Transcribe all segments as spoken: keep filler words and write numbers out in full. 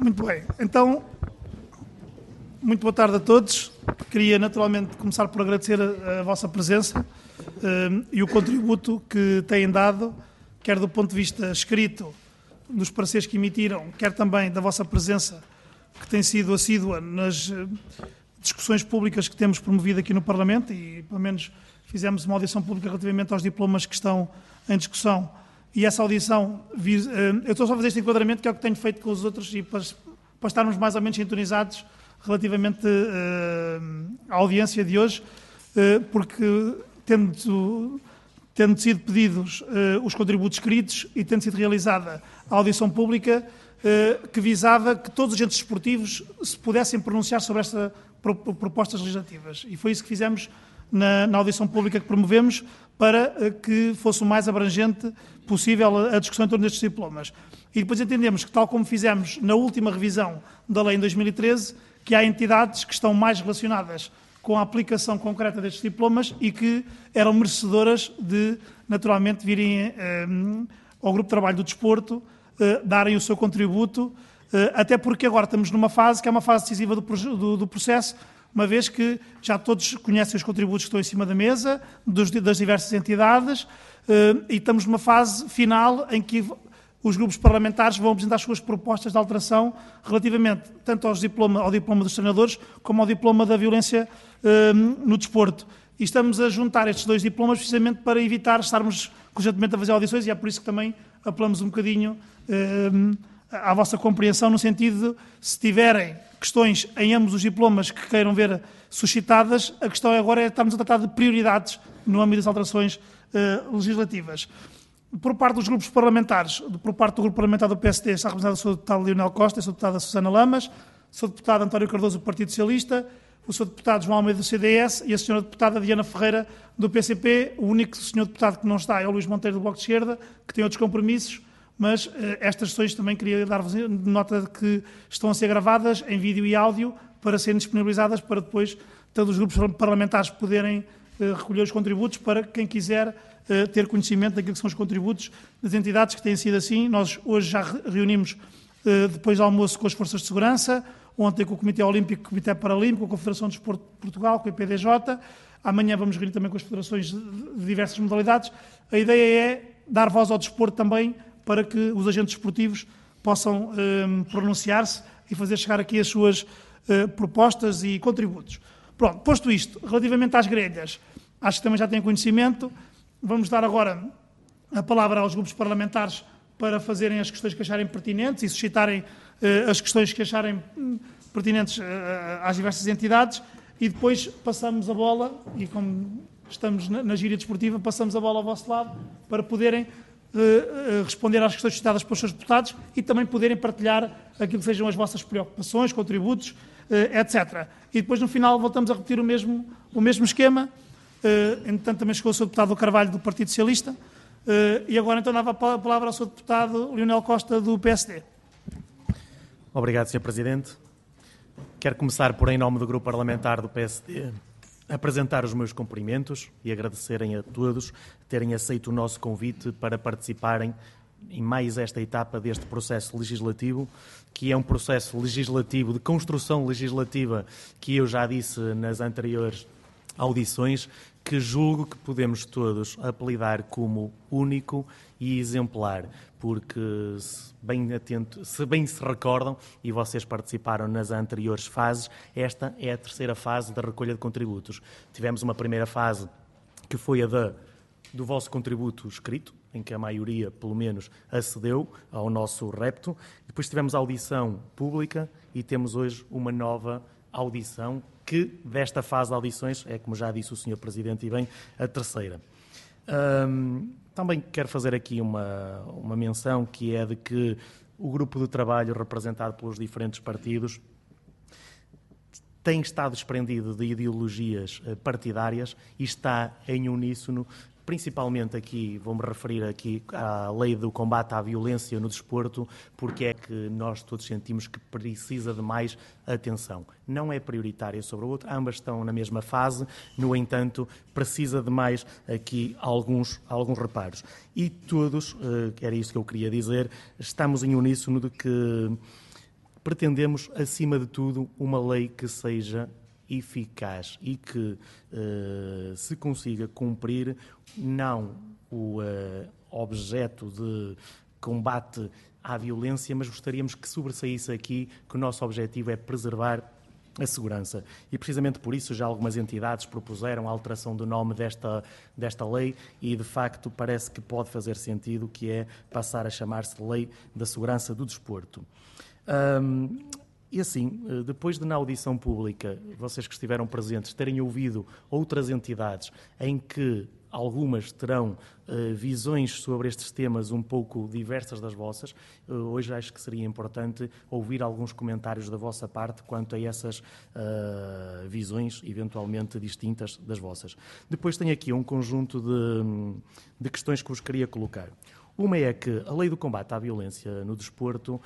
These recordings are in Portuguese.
Muito bem. Então, muito boa tarde a todos. Queria naturalmente começar por agradecer a, a vossa presença uh, e o contributo que têm dado, quer do ponto de vista escrito, dos pareceres que emitiram, quer também da vossa presença, que tem sido assídua nas uh, discussões públicas que temos promovido aqui no Parlamento, e pelo menos fizemos uma audição pública relativamente aos diplomas que estão em discussão. E essa audição, eu estou só a fazer este enquadramento, que é o que tenho feito com os outros, e para, para estarmos mais ou menos sintonizados relativamente uh, à audiência de hoje, uh, porque tendo, tendo sido pedidos uh, os contributos escritos e tendo sido realizada a audição pública, uh, que visava que todos os agentes desportivos se pudessem pronunciar sobre estas pro, propostas legislativas. E foi isso que fizemos na, na audição pública que promovemos, para uh, que fosse o mais abrangente possível a discussão em torno destes diplomas. E depois entendemos que, tal como fizemos na última revisão da lei em dois mil e treze, que há entidades que estão mais relacionadas com a aplicação concreta destes diplomas e que eram merecedoras de, naturalmente, virem eh, ao Grupo de Trabalho do Desporto, eh, darem o seu contributo, eh, até porque agora estamos numa fase que é uma fase decisiva do, do, do processo, uma vez que já todos conhecem os contributos que estão em cima da mesa, dos, das diversas entidades, e estamos numa fase final em que os grupos parlamentares vão apresentar as suas propostas de alteração relativamente tanto aos diploma, ao diploma dos treinadores como ao diploma da violência um, no desporto. E estamos a juntar estes dois diplomas precisamente para evitar estarmos constantemente a fazer audições, e é por isso que também apelamos um bocadinho um, à vossa compreensão, no sentido de, se tiverem questões em ambos os diplomas que queiram ver suscitadas, a questão agora é estarmos a tratar de prioridades no âmbito das alterações uh, legislativas. Por parte dos grupos parlamentares, por parte do grupo parlamentar do P S D, está representado o senhor deputado Leonel Costa, a senhora deputada Susana Lamas, o senhor deputado António Cardoso do Partido Socialista, o senhor deputado João Almeida do C D S e a senhora deputada Diana Ferreira do P C P. O único senhor deputado que não está é o Luís Monteiro do Bloco de Esquerda, que tem outros compromissos, mas eh, estas sessões também queria dar-vos nota de que estão a ser gravadas em vídeo e áudio para serem disponibilizadas, para depois todos os grupos parlamentares poderem eh, recolher os contributos, para quem quiser eh, ter conhecimento daquilo que são os contributos das entidades que têm sido assim. Nós hoje já reunimos, eh, depois do almoço, com as Forças de Segurança, ontem com o Comitê Olímpico, com o Comitê Paralímpico, com a Confederação de Desporto de Portugal, com o I P D J. Amanhã vamos reunir também com as federações de diversas modalidades. A ideia é dar voz ao desporto também, para que os agentes esportivos possam um, pronunciar-se e fazer chegar aqui as suas uh, propostas e contributos. Pronto, posto isto, relativamente às grelhas, acho que também já têm conhecimento. Vamos dar agora a palavra aos grupos parlamentares para fazerem as questões que acharem pertinentes e suscitarem uh, as questões que acharem um, pertinentes uh, às diversas entidades, e depois passamos a bola, e como estamos na, na gíria desportiva, passamos a bola ao vosso lado para poderem Uh, uh, responder às questões citadas pelos seus deputados e também poderem partilhar aquilo que sejam as vossas preocupações, contributos, uh, etcétera. E depois, no final, voltamos a repetir o mesmo, o mesmo esquema. Uh, entretanto, também chegou o senhor deputado Carvalho, do Partido Socialista. Uh, e agora, então, dava a palavra ao senhor deputado Leonel Costa, do P S D. Obrigado, senhor Presidente. Quero começar por, em nome do Grupo Parlamentar do P S D, apresentar os meus cumprimentos e agradecerem a todos terem aceito o nosso convite para participarem em mais esta etapa deste processo legislativo, que é um processo legislativo, de construção legislativa, que eu já disse nas anteriores audições, que julgo que podemos todos apelidar como único e exemplar, porque, se bem, atento, se bem se recordam, e vocês participaram nas anteriores fases, esta é a terceira fase da recolha de contributos. Tivemos uma primeira fase, que foi a da, do vosso contributo escrito, em que a maioria, pelo menos, acedeu ao nosso repto. Depois tivemos a audição pública e temos hoje uma nova audição, que desta fase de audições é, como já disse o senhor Presidente, e bem, a terceira. Hum, também quero fazer aqui uma, uma menção, que é de que o grupo de trabalho representado pelos diferentes partidos tem estado desprendido de ideologias partidárias e está em uníssono, principalmente aqui, vou-me referir aqui à lei do combate à violência no desporto, porque é que nós todos sentimos que precisa de mais atenção. Não é prioritária sobre o outro, ambas estão na mesma fase, no entanto, precisa de mais aqui alguns, alguns reparos. E todos, era isto que eu queria dizer, estamos em uníssono de que pretendemos, acima de tudo, uma lei que seja eficaz e que uh, se consiga cumprir não o uh, objeto de combate à violência, mas gostaríamos que sobressaísse aqui que o nosso objetivo é preservar a segurança. E precisamente por isso já algumas entidades propuseram a alteração do nome desta, desta lei e, de facto, parece que pode fazer sentido, que é passar a chamar-se Lei da Segurança do Desporto. Um, E assim, depois de na audição pública, vocês que estiveram presentes, terem ouvido outras entidades em que algumas terão uh, visões sobre estes temas um pouco diversas das vossas, uh, hoje acho que seria importante ouvir alguns comentários da vossa parte quanto a essas uh, visões eventualmente distintas das vossas. Depois tenho aqui um conjunto de, de questões que vos queria colocar. Uma é que a Lei do Combate à Violência no Desporto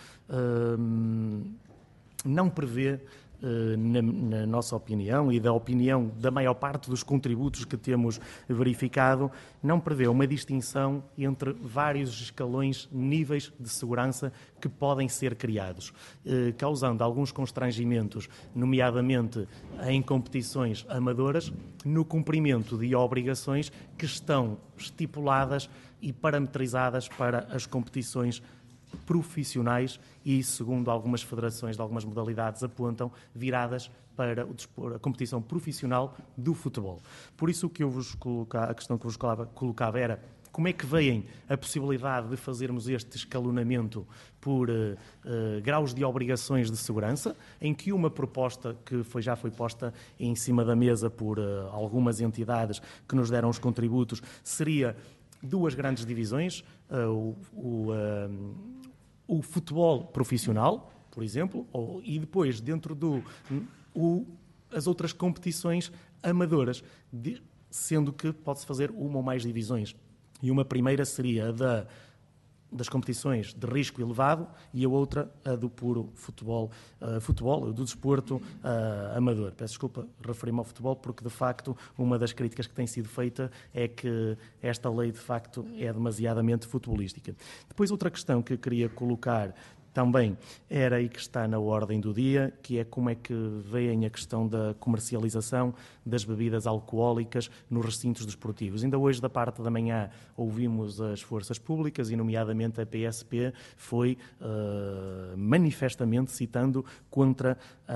uh, não prevê, na, na nossa opinião e da opinião da maior parte dos contributos que temos verificado, não prevê uma distinção entre vários escalões, níveis de segurança que podem ser criados, causando alguns constrangimentos, nomeadamente em competições amadoras, no cumprimento de obrigações que estão estipuladas e parametrizadas para as competições profissionais e, segundo algumas federações de algumas modalidades apontam, viradas para o desporto, a competição profissional do futebol. Por isso o que eu vos colocava, a questão que eu vos colocava era como é que veem a possibilidade de fazermos este escalonamento por uh, uh, graus de obrigações de segurança, em que uma proposta que foi, já foi posta em cima da mesa por uh, algumas entidades que nos deram os contributos seria duas grandes divisões, uh, o, o, uh, o futebol profissional, por exemplo, ou, e depois dentro do o, as outras competições amadoras, de, sendo que pode-se fazer uma ou mais divisões. E uma primeira seria a da, das competições de risco elevado e a outra a do puro futebol, uh, futebol do desporto uh, amador. Peço desculpa, referi-me ao futebol porque, de facto, uma das críticas que tem sido feita é que esta lei, de facto, é demasiadamente futebolística. Depois, outra questão que eu queria colocar também era e que está na ordem do dia, que é como é que veem a questão da comercialização das bebidas alcoólicas nos recintos desportivos. Ainda hoje, da parte da manhã, ouvimos as forças públicas, e nomeadamente a P S P, foi uh, manifestamente citando contra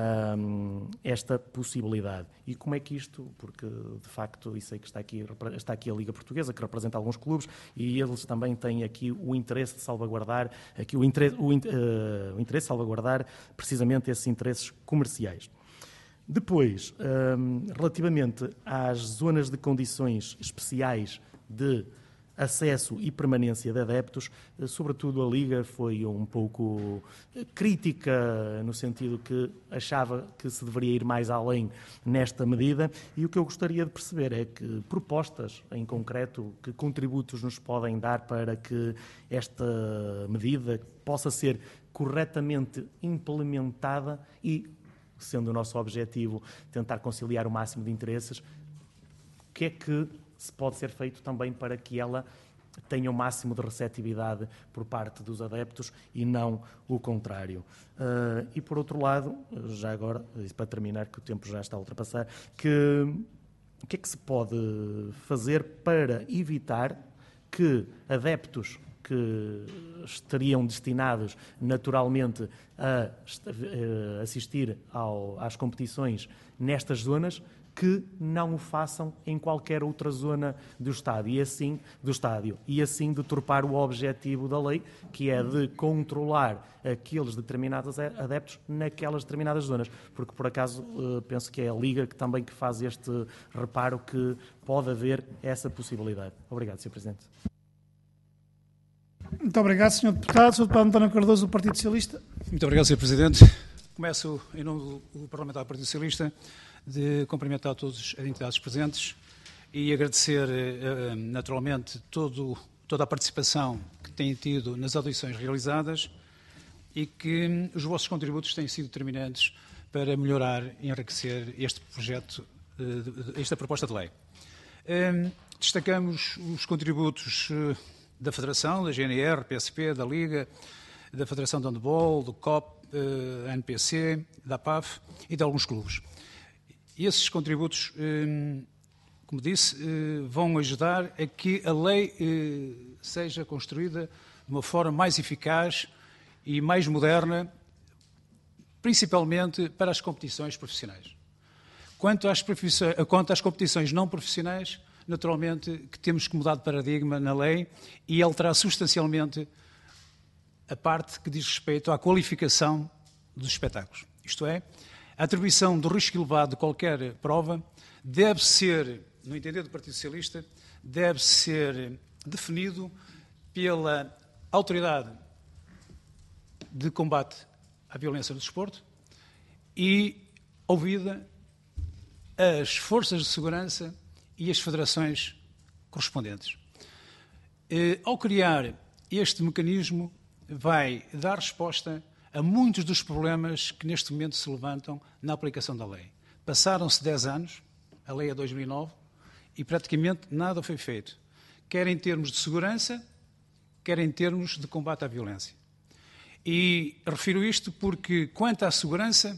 uh, esta possibilidade. E como é que isto, porque de facto, e sei que está aqui, está aqui a Liga Portuguesa, que representa alguns clubes, e eles também têm aqui o interesse de salvaguardar, aqui o interesse, o, uh, o interesse de salvaguardar precisamente esses interesses comerciais. Depois, um, relativamente às zonas de condições especiais de acesso e permanência de adeptos, sobretudo a Liga foi um pouco crítica no sentido que achava que se deveria ir mais além nesta medida, e o que eu gostaria de perceber é que propostas em concreto, que contributos nos podem dar para que esta medida possa ser corretamente implementada e, sendo o nosso objetivo tentar conciliar o máximo de interesses, o que é que se pode ser feito também para que ela tenha o máximo de receptividade por parte dos adeptos e não o contrário. Uh, e, por outro lado, já agora, para terminar, que o tempo já está a ultrapassar, que, o que é que se pode fazer para evitar que adeptos que estariam destinados naturalmente a assistir ao, às competições nestas zonas, que não o façam em qualquer outra zona do estádio, e assim, do estádio, e assim deturpar o objetivo da lei, que é de controlar aqueles determinados adeptos naquelas determinadas zonas. Porque, por acaso, penso que é a Liga que também que faz este reparo que pode haver essa possibilidade. Obrigado, senhor Presidente. Muito obrigado, senhor Deputado. senhor Deputado António Cardoso, do Partido Socialista. Muito obrigado, senhor Presidente. Começo, em nome do Parlamentar do Partido Socialista, de cumprimentar todas as entidades presentes e agradecer, naturalmente, todo, toda a participação que têm tido nas audições realizadas e que os vossos contributos têm sido determinantes para melhorar e enriquecer este projeto, esta proposta de lei. Destacamos os contributos da Federação, da G N R, P S P, da Liga, da Federação de Handball, do C O P, da N P C, da P A F e de alguns clubes. E esses contributos, como disse, vão ajudar a que a lei seja construída de uma forma mais eficaz e mais moderna, principalmente para as competições profissionais. Quanto às, quanto às competições não profissionais, naturalmente que temos que mudar de paradigma na lei e alterar substancialmente a parte que diz respeito à qualificação dos espetáculos. Isto é, a atribuição do risco elevado de qualquer prova deve ser, no entender do Partido Socialista, deve ser definido pela Autoridade de Combate à Violência no Desporto e ouvida as forças de segurança e as federações correspondentes. Ao criar este mecanismo, vai dar resposta a muitos dos problemas que neste momento se levantam na aplicação da lei. Passaram-se dez anos, a lei é de dois mil e nove, e praticamente nada foi feito, quer em termos de segurança, quer em termos de combate à violência. E refiro isto porque, quanto à segurança,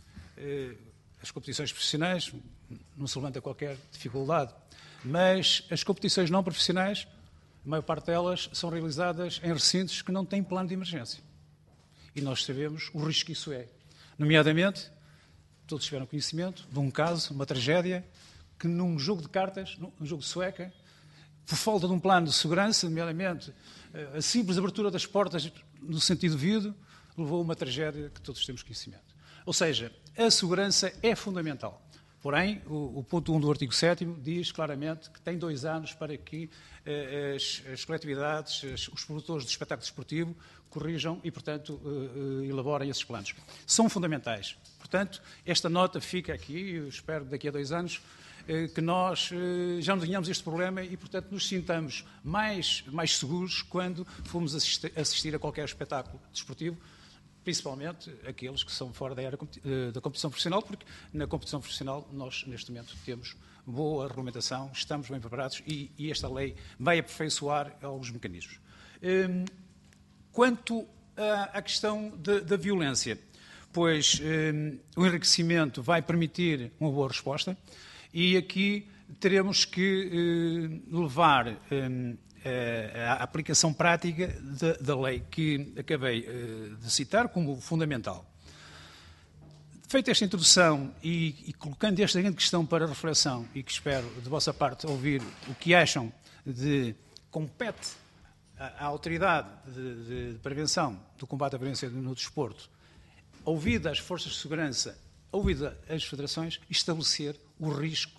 as competições profissionais não se levanta qualquer dificuldade, mas as competições não profissionais, a maior parte delas são realizadas em recintos que não têm plano de emergência. E nós sabemos o risco que isso é. Nomeadamente, todos tiveram conhecimento de um caso, uma tragédia, que num jogo de cartas, num jogo de sueca, por falta de um plano de segurança, nomeadamente a simples abertura das portas no sentido devido, levou a uma tragédia que todos temos conhecimento. Ou seja, a segurança é fundamental. Porém, o, o ponto um do artigo sétimo diz claramente que tem dois anos para que eh, as, as coletividades, as, os produtores de espetáculo desportivo corrijam e, portanto, eh, elaborem esses planos. São fundamentais. Portanto, esta nota fica aqui, eu espero que daqui a dois anos eh, que nós eh, já não tenhamos este problema e, portanto, nos sintamos mais, mais seguros quando formos assistir, assistir a qualquer espetáculo desportivo, principalmente aqueles que são fora da era da competição profissional, porque na competição profissional nós, neste momento, temos boa regulamentação, estamos bem preparados e, e esta lei vai aperfeiçoar alguns mecanismos. Hum, quanto à, à questão de, da violência, pois hum, o enriquecimento vai permitir uma boa resposta e aqui teremos que hum, levar hum, a aplicação prática da, da lei que acabei uh, de citar como fundamental. Feita esta introdução e, e colocando esta grande questão para reflexão e que espero de vossa parte ouvir o que acham de compete à, à autoridade de, de prevenção do combate à violência no desporto, ouvida as forças de segurança, ouvida as federações, estabelecer o risco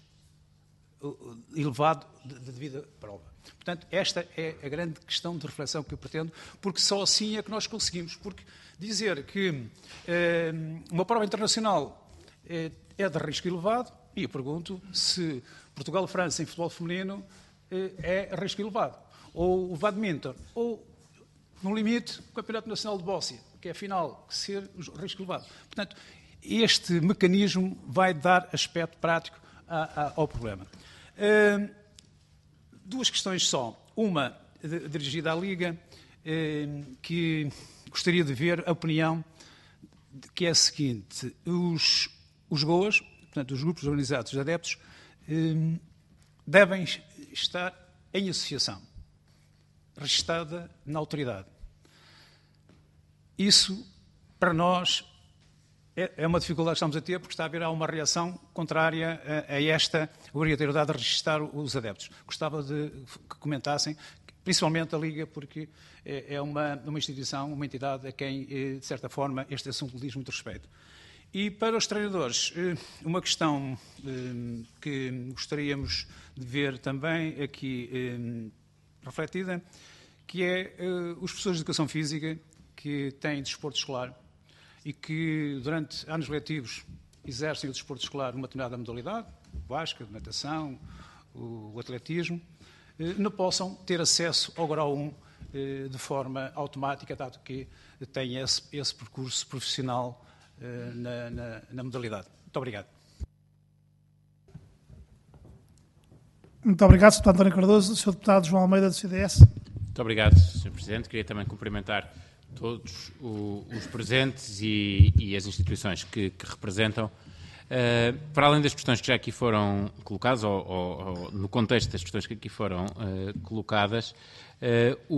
elevado de, de devida prova. Portanto, esta é a grande questão de reflexão que eu pretendo, porque só assim é que nós conseguimos. Porque dizer que eh, uma prova internacional eh, é de risco elevado, e eu pergunto se Portugal-França em futebol feminino eh, é risco elevado. Ou o badminton, ou, no limite, o Campeonato Nacional de Bóssia, que é a final, que ser risco elevado. Portanto, este mecanismo vai dar aspecto prático a, a, ao problema. Uh, duas questões só. Uma de, dirigida à Liga, uh, que gostaria de ver a opinião, de, que é a seguinte. Os, os G O As, portanto, os grupos organizados de adeptos, uh, devem estar em associação, registada na autoridade. Isso, para nós, é uma dificuldade que estamos a ter, porque está a haver uma reação contrária a, a esta obrigatoriedade de registrar os adeptos. Gostava de que comentassem, principalmente a Liga, porque é uma, uma instituição, uma entidade a quem, de certa forma, este assunto diz muito respeito. E para os treinadores, uma questão que gostaríamos de ver também aqui refletida, que é os professores de Educação Física que têm desporto escolar e que, durante anos letivos, exercem o desporto escolar numa determinada modalidade, o basquete, a natação, o atletismo, não possam ter acesso ao grau um de forma automática, dado que têm esse, esse percurso profissional na, na, na modalidade. Muito obrigado. Muito obrigado, senhor Deputado António Cardoso. senhor Deputado João Almeida, do C D S. Muito obrigado, senhor Presidente. Queria também cumprimentar todos o, os presentes e, e as instituições que, que representam. Uh, para além das questões que já aqui foram colocadas, ou, ou, ou no contexto das questões que aqui foram uh, colocadas, uh, o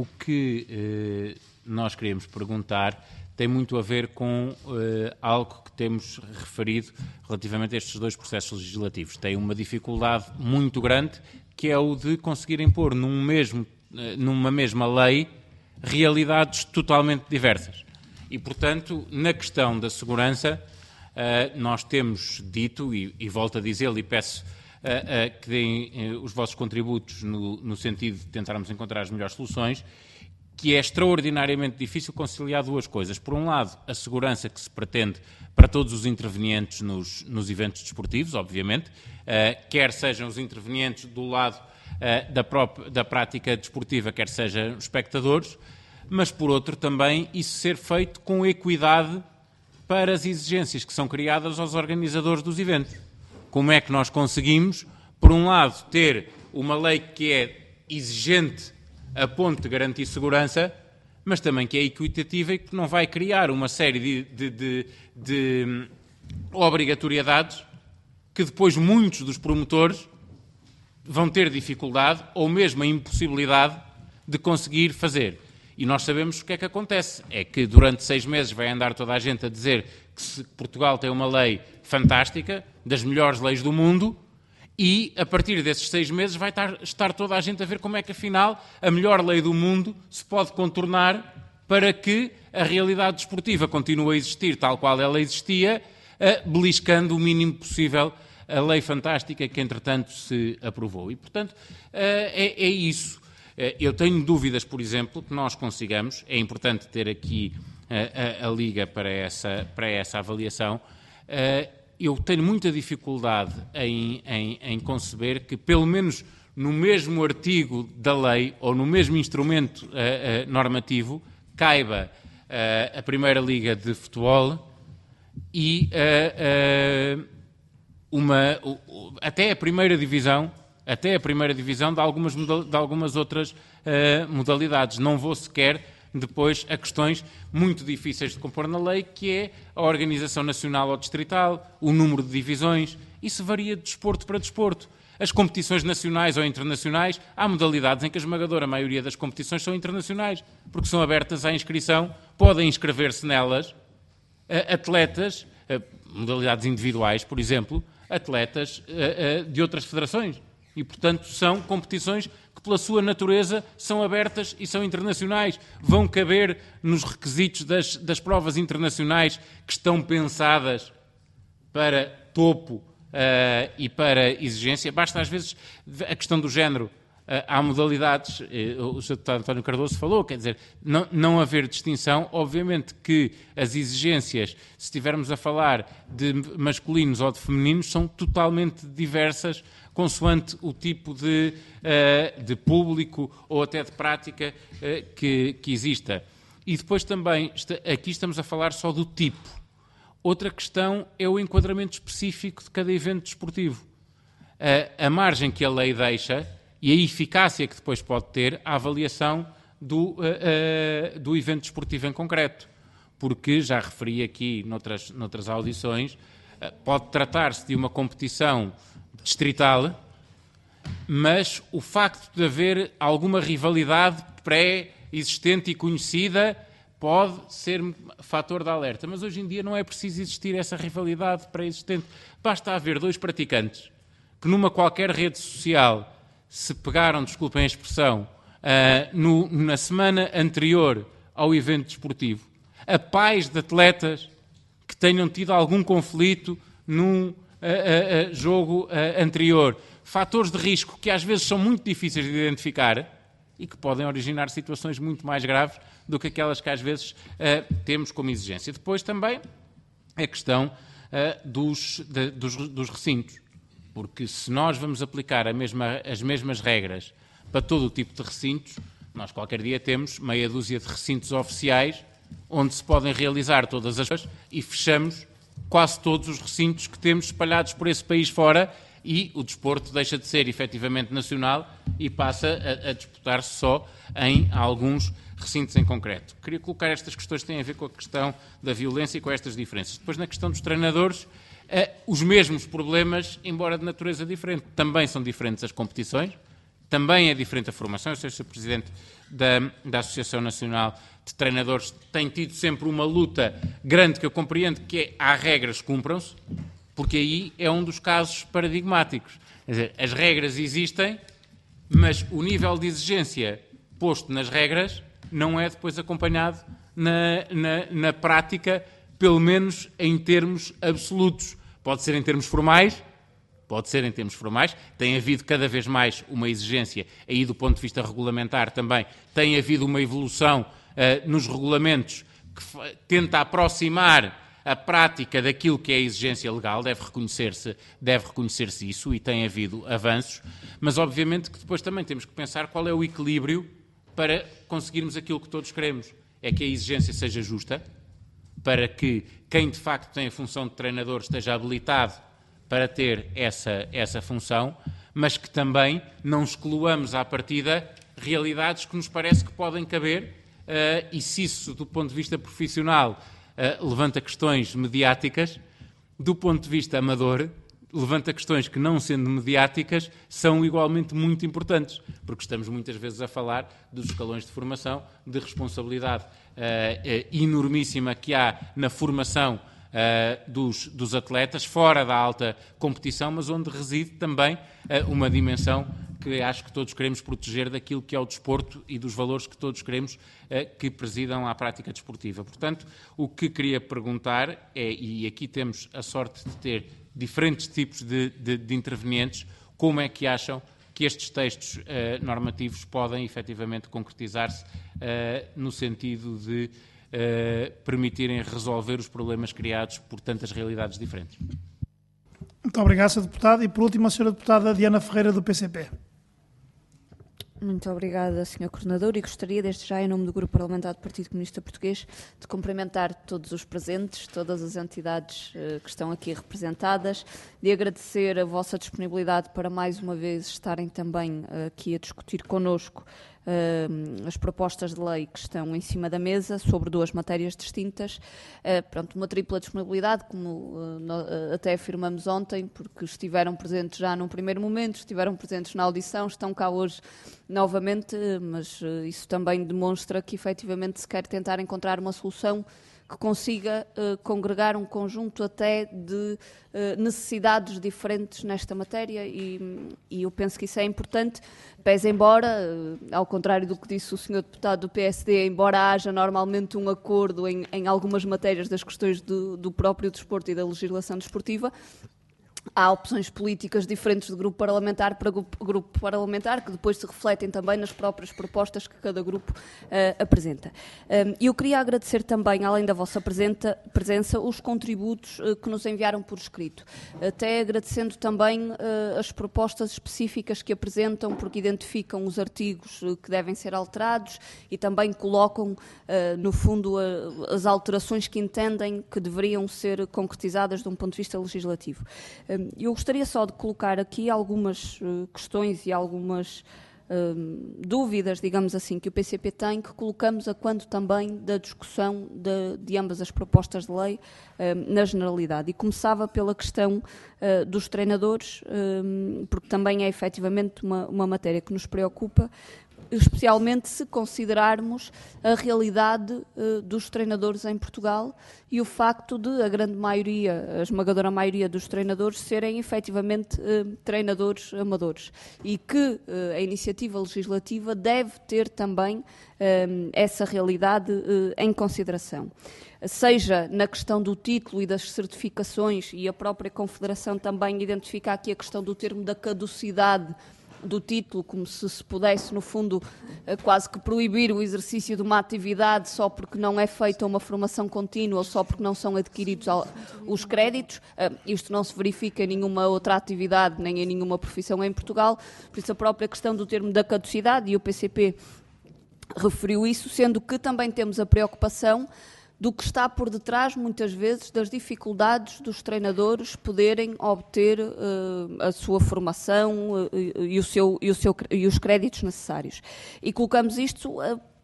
que uh, nós queríamos perguntar tem muito a ver com uh, algo que temos referido relativamente a estes dois processos legislativos. Tem uma dificuldade muito grande, que é o de conseguir impor num mesmo, uh, numa mesma lei realidades totalmente diversas. E, portanto, na questão da segurança, uh, nós temos dito, e, e volto a dizê-lo, e peço uh, uh, que deem uh, os vossos contributos no, no sentido de tentarmos encontrar as melhores soluções, que é extraordinariamente difícil conciliar duas coisas. Por um lado, a segurança que se pretende para todos os intervenientes nos, nos eventos desportivos, obviamente, uh, quer sejam os intervenientes do lado uh, da, própria, da prática desportiva, quer sejam os espectadores, mas, por outro, também isso ser feito com equidade para as exigências que são criadas aos organizadores dos eventos. Como é que nós conseguimos, por um lado, ter uma lei que é exigente a ponto de garantir segurança, mas também que é equitativa e que não vai criar uma série de, de, de, de obrigatoriedades que depois muitos dos promotores vão ter dificuldade ou mesmo a impossibilidade de conseguir fazer. E nós sabemos o que é que acontece. É que durante seis meses vai andar toda a gente a dizer que se Portugal tem uma lei fantástica, das melhores leis do mundo, e, a partir desses seis meses, vai estar, estar toda a gente a ver como é que, afinal, a melhor lei do mundo se pode contornar para que a realidade desportiva continue a existir tal qual ela existia, uh, beliscando o mínimo possível a lei fantástica que, entretanto, se aprovou. E, portanto, uh, é, é isso. Uh, eu tenho dúvidas, por exemplo, que nós consigamos, é importante ter aqui uh, a, a Liga para essa, para essa avaliação. Uh, Eu tenho muita dificuldade em, em, em conceber que, pelo menos no mesmo artigo da lei ou no mesmo instrumento uh, uh, normativo, caiba uh, a Primeira Liga de Futebol e uh, uh, uma, uh, até a Primeira Divisão, até a Primeira Divisão de algumas, de algumas outras uh, modalidades. Não vou sequer depois a questões muito difíceis de compor na lei, que é a organização nacional ou distrital, o número de divisões. Isso varia de desporto para desporto. As competições nacionais ou internacionais, há modalidades em que a esmagadora maioria das competições são internacionais, porque são abertas à inscrição, podem inscrever-se nelas atletas, modalidades individuais, por exemplo, atletas de outras federações. E, portanto, são competições que, pela sua natureza, são abertas e são internacionais. Vão caber nos requisitos das, das provas internacionais que estão pensadas para topo uh, e para exigência. Basta, às vezes, a questão do género. Uh, há modalidades, uh, o senhor deputado António Cardoso falou, quer dizer, não, não haver distinção. Obviamente que as exigências, se estivermos a falar de masculinos ou de femininos, são totalmente diversas, consoante o tipo de, uh, de público ou até de prática uh, que, que exista. E depois também, aqui estamos a falar só do tipo. Outra questão é o enquadramento específico de cada evento desportivo. Uh, a margem que a lei deixa e a eficácia que depois pode ter a avaliação do, uh, uh, do evento desportivo em concreto. Porque, já referi aqui noutras, noutras audições, uh, pode tratar-se de uma competição distrital, mas o facto de haver alguma rivalidade pré-existente e conhecida pode ser fator de alerta. Mas hoje em dia não é preciso existir essa rivalidade pré-existente. Basta haver dois praticantes que numa qualquer rede social se pegaram, desculpem a expressão, uh, no, na semana anterior ao evento desportivo, a pais de atletas que tenham tido algum conflito num Uh, uh, uh, jogo uh, anterior, fatores de risco que às vezes são muito difíceis de identificar e que podem originar situações muito mais graves do que aquelas que às vezes uh, temos como exigência. Depois também a questão uh, dos, de, dos, dos recintos, porque se nós vamos aplicar a mesma, as mesmas regras para todo o tipo de recintos, nós qualquer dia temos meia dúzia de recintos oficiais onde se podem realizar todas as coisas e fechamos quase todos os recintos que temos espalhados por esse país fora e o desporto deixa de ser efetivamente nacional e passa a, a disputar-se só em alguns recintos em concreto. Queria colocar estas questões que têm a ver com a questão da violência e com estas diferenças. Depois, na questão dos treinadores, eh, os mesmos problemas, embora de natureza diferente. Também são diferentes as competições, também é diferente a formação. Eu sei que o Presidente da, da Associação Nacional de Treinadores tem tido sempre uma luta grande, que eu compreendo, que é há regras, cumpram-se, porque aí é um dos casos paradigmáticos. Quer dizer, as regras existem, mas o nível de exigência posto nas regras não é depois acompanhado na, na, na prática, pelo menos em termos absolutos. Pode ser em termos formais, pode ser em termos formais, tem havido cada vez mais uma exigência, aí do ponto de vista regulamentar também, tem havido uma evolução uh, nos regulamentos que tenta aproximar a prática daquilo que é a exigência legal, deve reconhecer-se, deve reconhecer-se isso, e tem havido avanços, mas obviamente que depois também temos que pensar qual é o equilíbrio para conseguirmos aquilo que todos queremos. É que a exigência seja justa, para que quem de facto tem a função de treinador esteja habilitado para ter essa, essa função, mas que também não excluamos à partida realidades que nos parece que podem caber, uh, e se isso, do ponto de vista profissional, uh, levanta questões mediáticas, do ponto de vista amador, levanta questões que, não sendo mediáticas, são igualmente muito importantes, porque estamos muitas vezes a falar dos escalões de formação, de responsabilidade uh, uh, enormíssima que há na formação uh, dos, dos atletas, fora da alta competição, mas onde reside também uh, uma dimensão que acho que todos queremos proteger daquilo que é o desporto e dos valores que todos queremos uh, que presidam à prática desportiva. Portanto, o que queria perguntar é, e aqui temos a sorte de ter diferentes tipos de, de, de intervenientes, como é que acham que estes textos uh, normativos podem efetivamente concretizar-se uh, no sentido de uh, permitirem resolver os problemas criados por tantas realidades diferentes? Muito obrigado, senhor Deputado. E, por último, a senhora Deputada Diana Ferreira, do P C P. Muito obrigada, senhor Coordenador, e gostaria, desde já, em nome do Grupo Parlamentar do Partido Comunista Português, de cumprimentar todos os presentes, todas as entidades uh, que estão aqui representadas, de agradecer a vossa disponibilidade para, mais uma vez, estarem também uh, aqui a discutir connosco Uh, as propostas de lei que estão em cima da mesa sobre duas matérias distintas. Uh, pronto, uma tripla disponibilidade, como uh, no, uh, até afirmamos ontem, porque estiveram presentes já num primeiro momento, estiveram presentes na audição, estão cá hoje novamente, uh, mas uh, isso também demonstra que efetivamente se quer tentar encontrar uma solução que consiga uh, congregar um conjunto até de uh, necessidades diferentes nesta matéria, e, e eu penso que isso é importante, pese embora, uh, ao contrário do que disse o senhor Deputado do P S D, embora haja normalmente um acordo em, em algumas matérias das questões do, do próprio desporto e da legislação desportiva, há opções políticas diferentes de grupo parlamentar para grupo, grupo parlamentar, que depois se refletem também nas próprias propostas que cada grupo uh, apresenta. E um, eu queria agradecer também, além da vossa presenta, presença, os contributos uh, que nos enviaram por escrito. Até agradecendo também uh, as propostas específicas que apresentam, porque identificam os artigos uh, que devem ser alterados e também colocam, uh, no fundo, uh, as alterações que entendem que deveriam ser concretizadas de um ponto de vista legislativo. Uh, Eu gostaria só de colocar aqui algumas uh, questões e algumas uh, dúvidas, digamos assim, que o P C P tem, que colocamos a quando também da discussão de, de ambas as propostas de lei uh, na generalidade. E começava pela questão uh, dos treinadores, uh, porque também é efetivamente uma, uma matéria que nos preocupa, especialmente se considerarmos a realidade uh, dos treinadores em Portugal e o facto de a grande maioria, a esmagadora maioria dos treinadores serem efetivamente uh, treinadores amadores, e que uh, a iniciativa legislativa deve ter também uh, essa realidade uh, em consideração. Seja na questão do título e das certificações, e a própria Confederação também identifica aqui a questão do termo da caducidade do título, como se se pudesse, no fundo, quase que proibir o exercício de uma atividade só porque não é feita uma formação contínua ou só porque não são adquiridos os créditos. Isto não se verifica em nenhuma outra atividade, nem em nenhuma profissão em Portugal. Por isso, a própria questão do termo da caducidade, e o P C P referiu isso, sendo que também temos a preocupação do que está por detrás, muitas vezes, das dificuldades dos treinadores poderem obter uh, a sua formação uh, e, o seu, e, o seu, e os créditos necessários. E colocamos isto uh,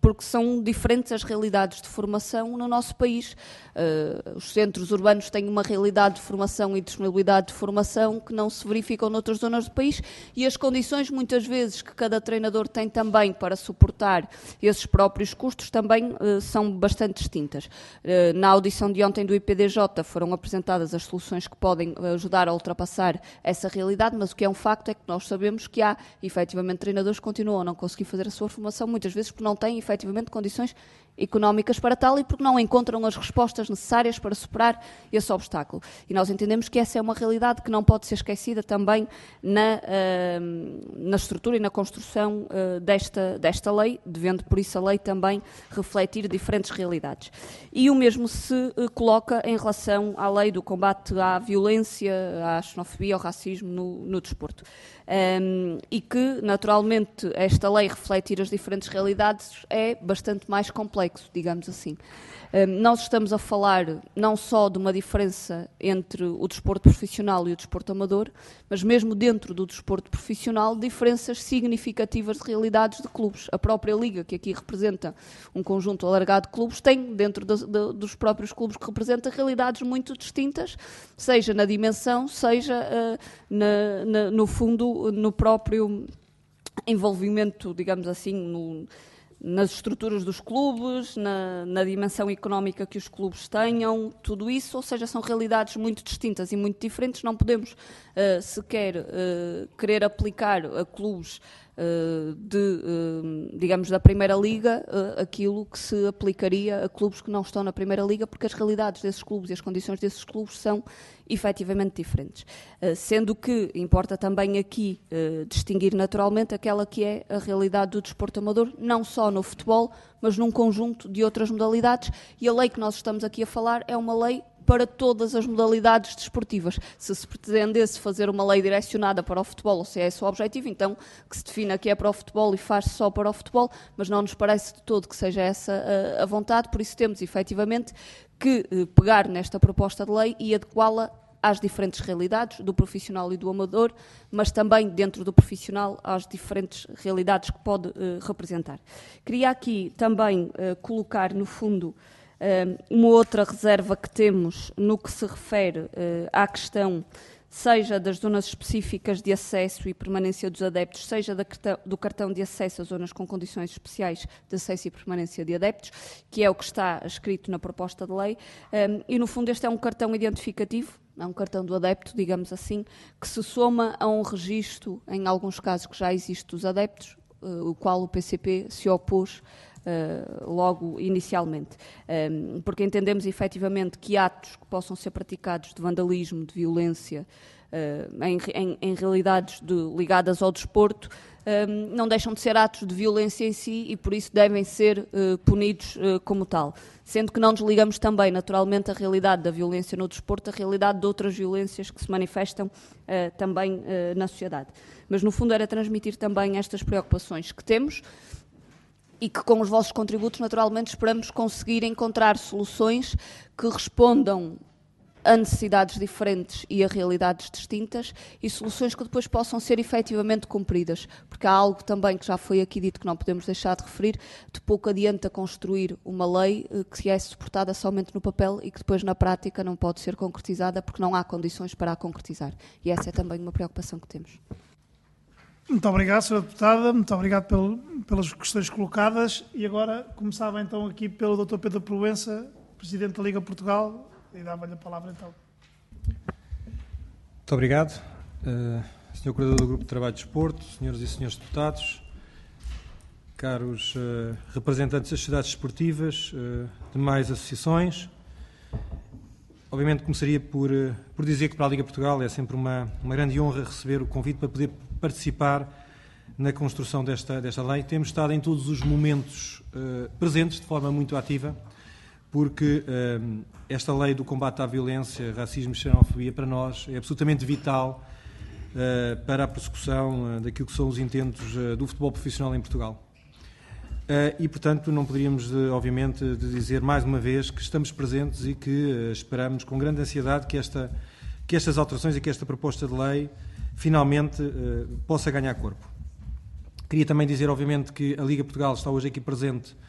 porque são diferentes as realidades de formação no nosso país. Uh, os centros urbanos têm uma realidade de formação e disponibilidade de formação que não se verificam noutras zonas do país, e as condições, muitas vezes, que cada treinador tem também para suportar esses próprios custos também uh, são bastante distintas. Uh, na audição de ontem do I P D J foram apresentadas as soluções que podem ajudar a ultrapassar essa realidade, mas o que é um facto é que nós sabemos que há, efetivamente, treinadores que continuam a não conseguir fazer a sua formação, muitas vezes porque não têm, efetivamente, condições económicas para tal e porque não encontram as respostas necessárias para superar esse obstáculo. E nós entendemos que essa é uma realidade que não pode ser esquecida também na, uh, na estrutura e na construção uh, desta, desta lei, devendo por isso a lei também refletir diferentes realidades. E o mesmo se uh, coloca em relação à lei do combate à violência, à xenofobia, ao racismo no, no desporto. Um, e que, naturalmente, esta lei refletir as diferentes realidades é bastante mais complexo, digamos assim. Um, nós estamos a falar não só de uma diferença entre o desporto profissional e o desporto amador, mas mesmo dentro do desporto profissional, diferenças significativas de realidades de clubes. A própria Liga, que aqui representa um conjunto alargado de clubes, tem, dentro de, de, dos próprios clubes que representa, realidades muito distintas, seja na dimensão, seja uh, na, na, no fundo, no próprio envolvimento, digamos assim, no, nas estruturas dos clubes, na, na dimensão económica que os clubes tenham, tudo isso, ou seja, são realidades muito distintas e muito diferentes. Não podemos uh, sequer uh, querer aplicar a clubes uh, de, uh, digamos, da Primeira Liga uh, aquilo que se aplicaria a clubes que não estão na Primeira Liga, porque as realidades desses clubes e as condições desses clubes são efetivamente diferentes. Uh, sendo que importa também aqui uh, distinguir naturalmente aquela que é a realidade do desporto amador, não só no futebol, mas num conjunto de outras modalidades, e a lei que nós estamos aqui a falar é uma lei para todas as modalidades desportivas. Se se pretendesse fazer uma lei direcionada para o futebol, ou se é esse o objetivo, então que se defina que é para o futebol e faz só para o futebol, mas não nos parece de todo que seja essa a, a vontade, por isso temos efetivamente que eh, pegar nesta proposta de lei e adequá-la às diferentes realidades do profissional e do amador, mas também dentro do profissional às diferentes realidades que pode uh, representar. Queria aqui também uh, colocar no fundo uh, uma outra reserva que temos no que se refere uh, à questão seja das zonas específicas de acesso e permanência dos adeptos, seja da, do cartão de acesso a zonas com condições especiais de acesso e permanência de adeptos, que é o que está escrito na proposta de lei, um, e no fundo este é um cartão identificativo, é um cartão do adepto, digamos assim, que se soma a um registro, em alguns casos que já existe dos adeptos, uh, o qual o P C P se opôs Uh, logo inicialmente, um, porque entendemos efetivamente que atos que possam ser praticados de vandalismo, de violência, uh, em, em, em realidades de, ligadas ao desporto, um, não deixam de ser atos de violência em si e por isso devem ser uh, punidos uh, como tal. Sendo que não desligamos também, naturalmente, a realidade da violência no desporto, a realidade de outras violências que se manifestam uh, também uh, na sociedade. Mas, no fundo, era transmitir também estas preocupações que temos, e que com os vossos contributos, naturalmente, esperamos conseguir encontrar soluções que respondam a necessidades diferentes e a realidades distintas e soluções que depois possam ser efetivamente cumpridas. Porque há algo também que já foi aqui dito que não podemos deixar de referir, de pouco adianta construir uma lei que é suportada somente no papel e que depois na prática não pode ser concretizada porque não há condições para a concretizar. E essa é também uma preocupação que temos. Muito obrigado, senhora Deputada, muito obrigado pelo, pelas questões colocadas e agora começava então aqui pelo doutor Pedro Proença, Presidente da Liga Portugal, e dava-lhe a palavra então. Muito obrigado, uh, senhor Coordenador do Grupo de Trabalho de Desporto, senhoras e senhores deputados, caros uh, representantes das sociedades esportivas, uh, demais associações. Obviamente começaria por, uh, por dizer que para a Liga Portugal é sempre uma, uma grande honra receber o convite para poder participar na construção desta, desta lei. Temos estado em todos os momentos uh, presentes de forma muito ativa, porque uh, esta lei do combate à violência, racismo e xenofobia para nós é absolutamente vital uh, para a persecução uh, daquilo que são os intentos uh, do futebol profissional em Portugal. Uh, e, portanto, não poderíamos, de, obviamente, de dizer mais uma vez que estamos presentes e que uh, esperamos com grande ansiedade que, esta, que estas alterações e que esta proposta de lei finalmente uh, possa ganhar corpo. Queria também dizer, obviamente, que a Liga Portugal está hoje aqui presente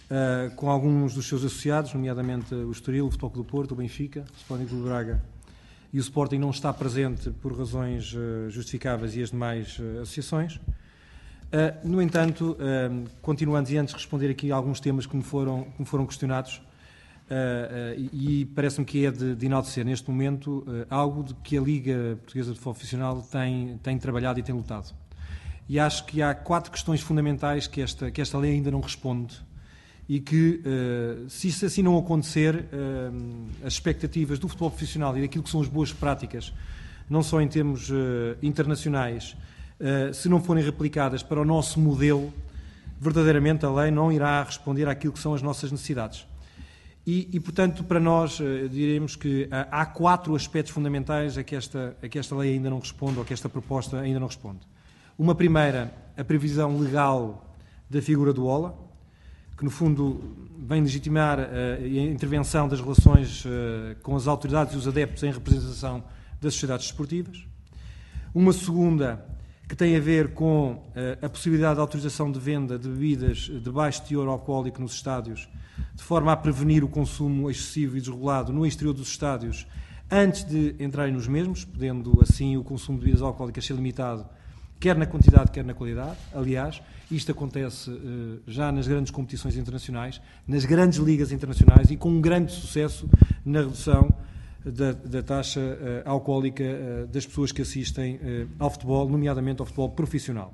uh, com alguns dos seus associados, nomeadamente o Estoril, o Futebol Clube do Porto, o Benfica, o Sporting Clube de Braga, e o Sporting não está presente por razões uh, justificáveis e as demais uh, associações. Uh, no entanto, uh, continuando e antes de responder aqui a alguns temas que me foram, que me foram questionados, uh, uh, e, e parece-me que é de, de enaltecer neste momento uh, algo de que a Liga Portuguesa de Futebol Profissional tem, tem trabalhado e tem lutado. E acho que há quatro questões fundamentais que esta, que esta lei ainda não responde e que, uh, se isso assim não acontecer, uh, as expectativas do futebol profissional e daquilo que são as boas práticas, não só em termos uh, internacionais, uh, se não forem replicadas para o nosso modelo, verdadeiramente a lei não irá responder àquilo que são as nossas necessidades. E, e portanto, para nós, uh, diremos que uh, há quatro aspectos fundamentais a que, esta, a que esta lei ainda não responde, ou que esta proposta ainda não responde. Uma primeira, a previsão legal da figura do O L A, que no fundo vem legitimar uh, a intervenção das relações uh, com as autoridades e os adeptos em representação das sociedades desportivas. Uma segunda, que tem a ver com uh, a possibilidade de autorização de venda de bebidas de baixo teor alcoólico nos estádios, de forma a prevenir o consumo excessivo e desregulado no exterior dos estádios, antes de entrarem nos mesmos, podendo assim o consumo de bebidas alcoólicas ser limitado quer na quantidade, quer na qualidade. Aliás, isto acontece uh, já nas grandes competições internacionais, nas grandes ligas internacionais e com um grande sucesso na redução da, da taxa uh, alcoólica uh, das pessoas que assistem uh, ao futebol, nomeadamente ao futebol profissional.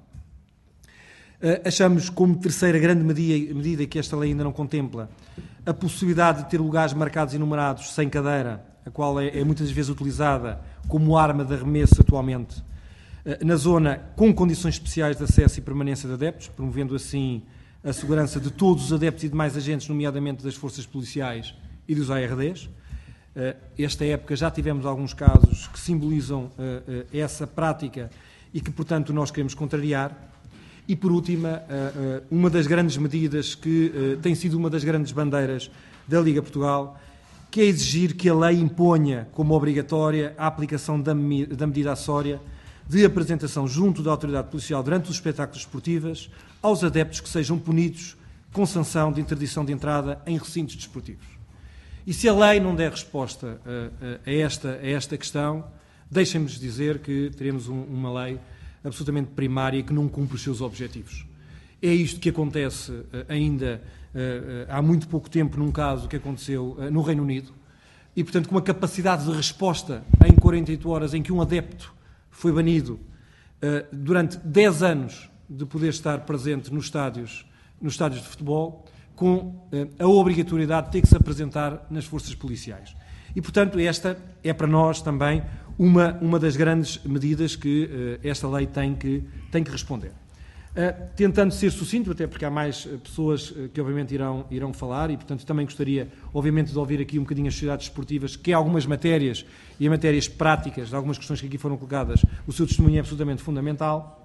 Uh, achamos como terceira grande medida, medida que esta lei ainda não contempla a possibilidade de ter lugares marcados e numerados sem cadeira, a qual é, é muitas vezes utilizada como arma de arremesso atualmente, na zona com condições especiais de acesso e permanência de adeptos, promovendo assim a segurança de todos os adeptos e demais agentes, nomeadamente das forças policiais e dos A R Ds. Esta época já tivemos alguns casos que simbolizam essa prática e que, portanto, nós queremos contrariar. E, por último, uma das grandes medidas que tem sido uma das grandes bandeiras da Liga Portugal, que é exigir que a lei imponha como obrigatória a aplicação da medida acessória de apresentação junto da autoridade policial durante os espetáculos esportivos aos adeptos que sejam punidos com sanção de interdição de entrada em recintos desportivos. E se a lei não der resposta a, a, a, esta, a esta questão, deixem-nos dizer que teremos um, uma lei absolutamente primária que não cumpre os seus objetivos. É isto que acontece uh, ainda uh, uh, há muito pouco tempo num caso que aconteceu uh, no Reino Unido e, portanto, com uma capacidade de resposta em quarenta e oito horas em que um adepto foi banido uh, durante dez anos de poder estar presente nos estádios, nos estádios de futebol, com uh, a obrigatoriedade de ter que se apresentar nas forças policiais. E, portanto, esta é para nós também uma, uma das grandes medidas que uh, esta lei tem que, tem que responder. Uh, tentando ser sucinto, até porque há mais uh, pessoas uh, que obviamente irão, irão falar e, portanto, também gostaria, obviamente, de ouvir aqui um bocadinho as sociedades esportivas, que há algumas matérias e matérias práticas, de algumas questões que aqui foram colocadas, o seu testemunho é absolutamente fundamental.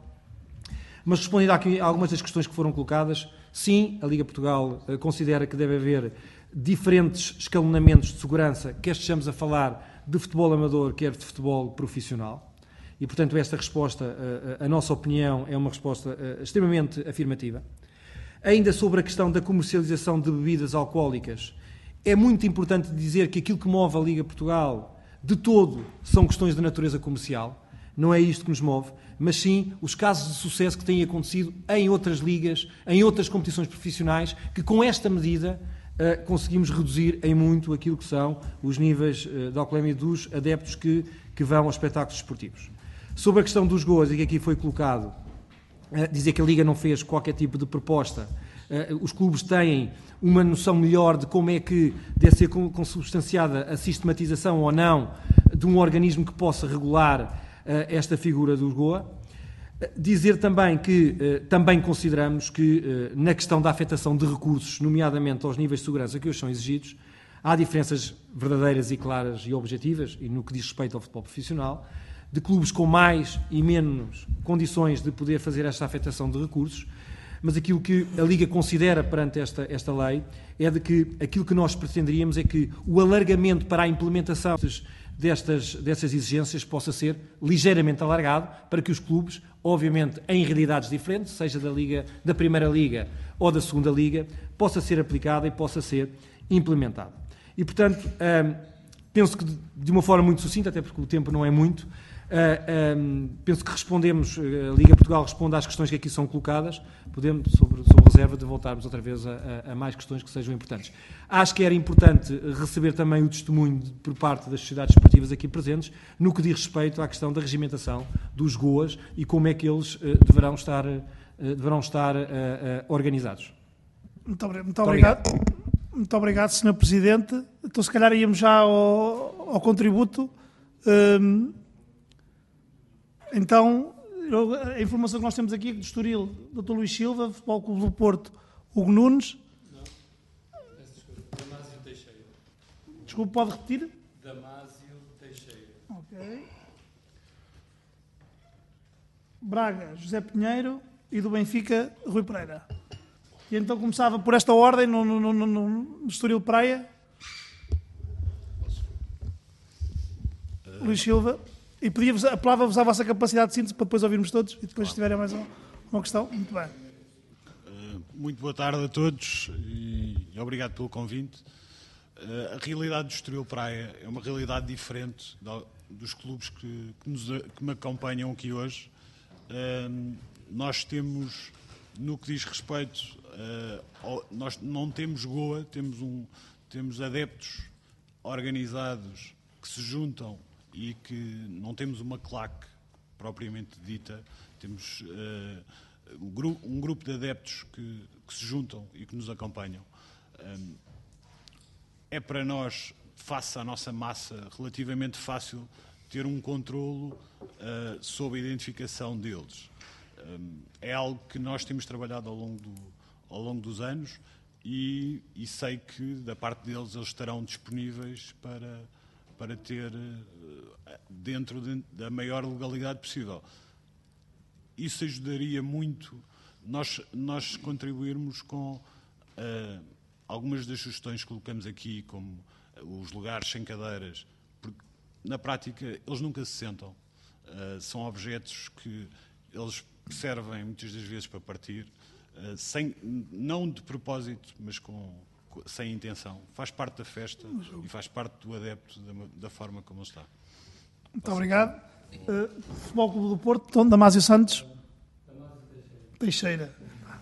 Mas respondendo aqui a algumas das questões que foram colocadas, sim, a Liga Portugal uh, considera que deve haver diferentes escalonamentos de segurança, quer estejamos a falar de futebol amador, quer de futebol profissional. E, portanto, esta resposta, a, a nossa opinião, é uma resposta extremamente afirmativa. Ainda sobre a questão da comercialização de bebidas alcoólicas, é muito importante dizer que aquilo que move a Liga Portugal, de todo, são questões de natureza comercial. Não é isto que nos move, mas sim os casos de sucesso que têm acontecido em outras ligas, em outras competições profissionais, que com esta medida uh, conseguimos reduzir em muito aquilo que são os níveis uh, de alcoolemia dos adeptos que, que vão aos espetáculos esportivos. Sobre a questão dos gols, e que aqui foi colocado, uh, dizer que a Liga não fez qualquer tipo de proposta. Uh, os clubes têm uma noção melhor de como é que deve ser consubstanciada a sistematização ou não de um organismo que possa regular uh, esta figura do G O A. Uh, dizer também que uh, também consideramos que uh, na questão da afetação de recursos, nomeadamente aos níveis de segurança que hoje são exigidos, há diferenças verdadeiras e claras e objetivas, e no que diz respeito ao futebol profissional, de clubes com mais e menos condições de poder fazer esta afetação de recursos, mas aquilo que a Liga considera perante esta, esta lei é de que aquilo que nós pretenderíamos é que o alargamento para a implementação destas, dessas exigências possa ser ligeiramente alargado para que os clubes, obviamente em realidades diferentes, seja da Liga, da Primeira Liga ou da Segunda Liga, possa ser aplicado e possa ser implementado. E, portanto, hum, penso que de uma forma muito sucinta, até porque o tempo não é muito, uh, um, penso que respondemos, a Liga Portugal responde às questões que aqui são colocadas, podemos, sobre, sobre reserva de voltarmos outra vez a, a, a mais questões que sejam importantes. Acho que era importante receber também o testemunho de, por parte das sociedades esportivas aqui presentes, no que diz respeito à questão da regimentação dos G O As e como é que eles uh, deverão estar, uh, deverão estar uh, uh, organizados. Muito, muito, muito obrigado. obrigado. Muito obrigado, senhor Presidente. Então, se calhar íamos já ao, ao contributo. Hum, então, eu, a informação que nós temos aqui é que do Estoril, doutor Luís Silva, Futebol Clube do Porto, Hugo Nunes. Não, Damásio Teixeira. Desculpe, pode repetir? Damásio Teixeira. Ok. Braga, José Pinheiro e do Benfica, Rui Pereira. E então começava por esta ordem no, no, no, no, no Estoril Praia. Uh, Luís Silva. E pedia-vos, apelava-vos à vossa capacidade de síntese para depois ouvirmos todos e depois, claro, se tiverem mais uma, uma questão. Muito bem. Uh, muito boa tarde a todos e obrigado pelo convite. Uh, a realidade do Estoril Praia é uma realidade diferente da, dos clubes que, que, nos, que me acompanham aqui hoje. Uh, nós temos, no que diz respeito, uh, nós não temos G O A, temos, um, temos adeptos organizados que se juntam e que não temos uma claque propriamente dita, temos uh, um, gru um grupo de adeptos que, que se juntam e que nos acompanham. Um, é para nós, face à nossa massa, relativamente fácil ter um controlo uh, sobre a identificação deles. Um, é algo que nós temos trabalhado ao longo, do, ao longo dos anos e, e sei que da parte deles eles estarão disponíveis para, para ter uh, dentro de, da maior legalidade possível. Isso ajudaria muito nós, nós contribuirmos com uh, algumas das sugestões que colocamos aqui, como os lugares sem cadeiras, porque na prática eles nunca se sentam. Uh, são objetos que eles servem muitas das vezes para partir, uh, sem, não de propósito, mas com, sem intenção. Faz parte da festa e faz parte do adepto da, da forma como ele está. Muito obrigado. Uh, Futebol Clube do Porto, Tom Damásio Santos. Teixeira.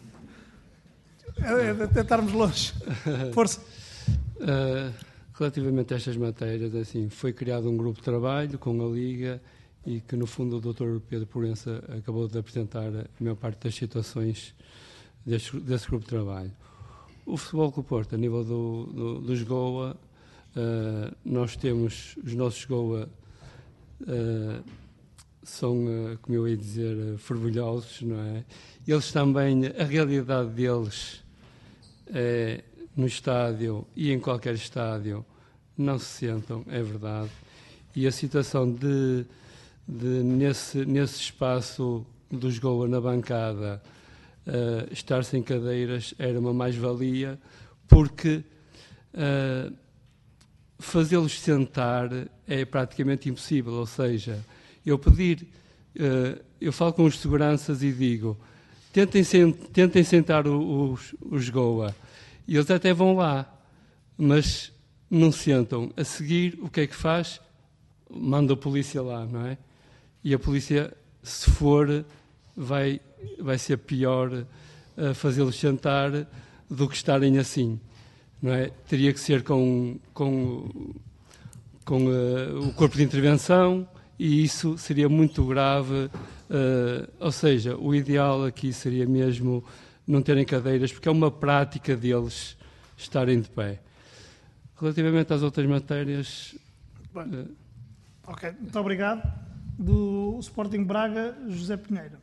É, é de estarmos longe. Força. Uh, relativamente a estas matérias, assim, foi criado um grupo de trabalho com a Liga e que, no fundo, o doutor Pedro Proença acabou de apresentar a maior parte das situações deste, desse grupo de trabalho. O Futebol Clube do Porto, a nível do, do, dos G O A, uh, nós temos os nossos G O A uh, são, uh, como eu ia dizer, uh, fervilhosos, não é? Eles também, a realidade deles é, no estádio e em qualquer estádio, não se sentam, é verdade. E a situação de, de nesse, nesse espaço dos G O A na bancada, uh, estar sem cadeiras era uma mais-valia, porque uh, fazê-los sentar é praticamente impossível. Ou seja, eu pedir, uh, eu falo com os seguranças e digo, tentem, sent, tentem sentar os, os G O A. E eles até vão lá, mas não sentam. A seguir, o que é que faz? Manda a polícia lá, não é? E a polícia, se for, vai, vai ser pior a fazê-los sentar do que estarem assim, não é? Teria que ser com, com, com uh, o corpo de intervenção e isso seria muito grave. Uh, ou seja, o ideal aqui seria mesmo não terem cadeiras, porque é uma prática deles estarem de pé. Relativamente às outras matérias... Bem, uh, ok, muito obrigado. Do Sporting Braga, José Pinheiro.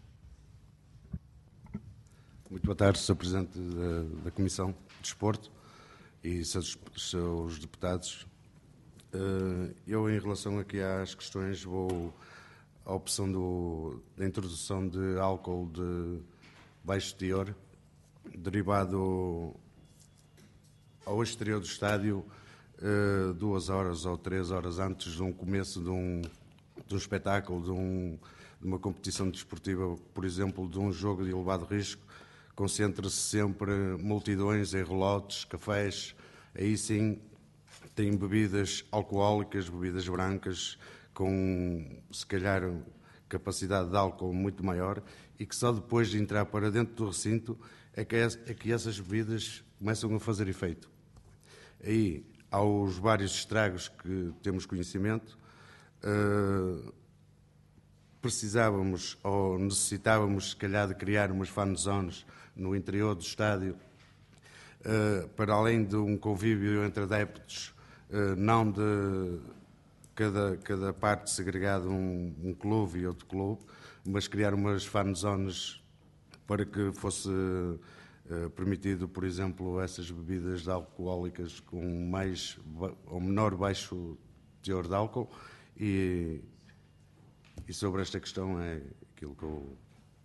Muito boa tarde, senhor Presidente da, da Comissão de Desporto e seus, seus deputados. Uh, eu, em relação aqui às questões, vou à opção do, da introdução de álcool de baixo teor, derivado ao exterior do estádio, uh, duas horas ou três horas antes de um começo de um, de um espetáculo, de, um, de uma competição desportiva, por exemplo, de um jogo de elevado risco, concentra-se sempre multidões em relotes, cafés, aí sim tem bebidas alcoólicas, bebidas brancas, com se calhar capacidade de álcool muito maior, e que só depois de entrar para dentro do recinto é que, é, é que essas bebidas começam a fazer efeito. Aí, aos vários estragos que temos conhecimento, uh, precisávamos ou necessitávamos, se calhar, de criar umas fan zones no interior do estádio, uh, para além de um convívio entre adeptos, uh, não de cada, cada parte segregada um, um clube e outro clube, mas criar umas fan zones para que fosse uh, permitido, por exemplo, essas bebidas alcoólicas com mais ou menor baixo teor de álcool, e, e sobre esta questão é aquilo que eu...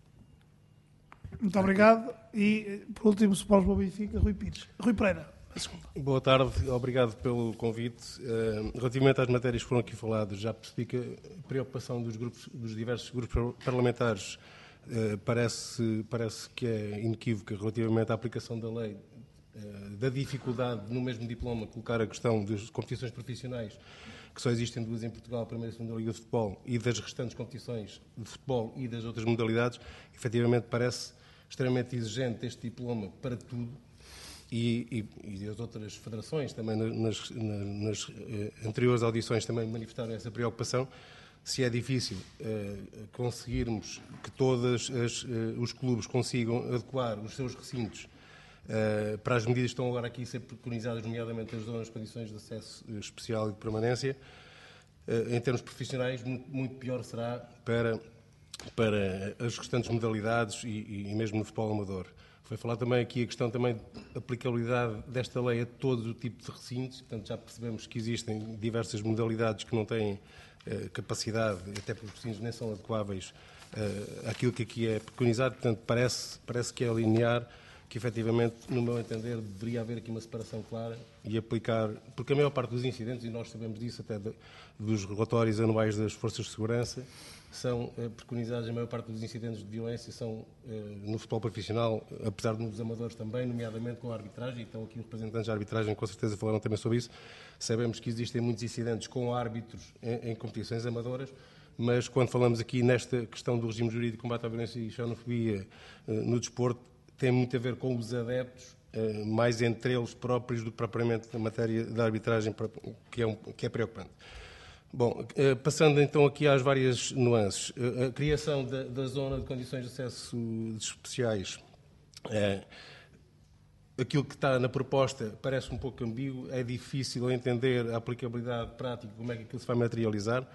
Muito obrigado. E, por último, se para o Benfica, Rui Pires. Rui Pereira. Boa tarde, obrigado pelo convite. Uh, relativamente às matérias que foram aqui faladas, já percebi que a preocupação dos, grupos, dos diversos grupos parlamentares uh, parece, parece que é inequívoca relativamente à aplicação da lei, uh, da dificuldade no mesmo diploma colocar a questão das competições profissionais, que só existem duas em Portugal, a primeira e a segunda Liga de Futebol, e das restantes competições de futebol e das outras modalidades. Efetivamente parece extremamente exigente este diploma para tudo. E, e, e as outras federações também nas, nas, nas eh, anteriores audições também manifestaram essa preocupação. Se é difícil eh, conseguirmos que todos as, eh, os clubes consigam adequar os seus recintos eh, para as medidas que estão agora aqui a ser preconizadas, nomeadamente as zonas de condições de acesso especial e de permanência, eh, em termos profissionais, muito, muito pior será para, para as restantes modalidades e, e mesmo no futebol amador. Foi falar também aqui a questão também de aplicabilidade desta lei a todo o tipo de recintos. Portanto, já percebemos que existem diversas modalidades que não têm eh, capacidade, até porque os recintos nem são adequáveis eh, àquilo que aqui é preconizado. Portanto, parece, parece que é linear, que efetivamente, no meu entender, deveria haver aqui uma separação clara e aplicar, porque a maior parte dos incidentes, e nós sabemos disso até de, dos relatórios anuais das Forças de Segurança, são eh, preconizados, a maior parte dos incidentes de violência são eh, no futebol profissional, apesar de nos amadores também, nomeadamente com a arbitragem, e estão aqui os representantes da arbitragem, com certeza falaram também sobre isso. Sabemos que existem muitos incidentes com árbitros em, em competições amadoras, mas quando falamos aqui nesta questão do regime jurídico de combate à violência e xenofobia eh, no desporto, tem muito a ver com os adeptos, eh, mais entre eles próprios do que propriamente a matéria da arbitragem, que é, um, que é preocupante. Bom, passando então aqui às várias nuances. A criação da, da zona de condições de acesso especiais, é, aquilo que está na proposta parece um pouco ambíguo, é difícil entender a aplicabilidade prática, como é que aquilo se vai materializar.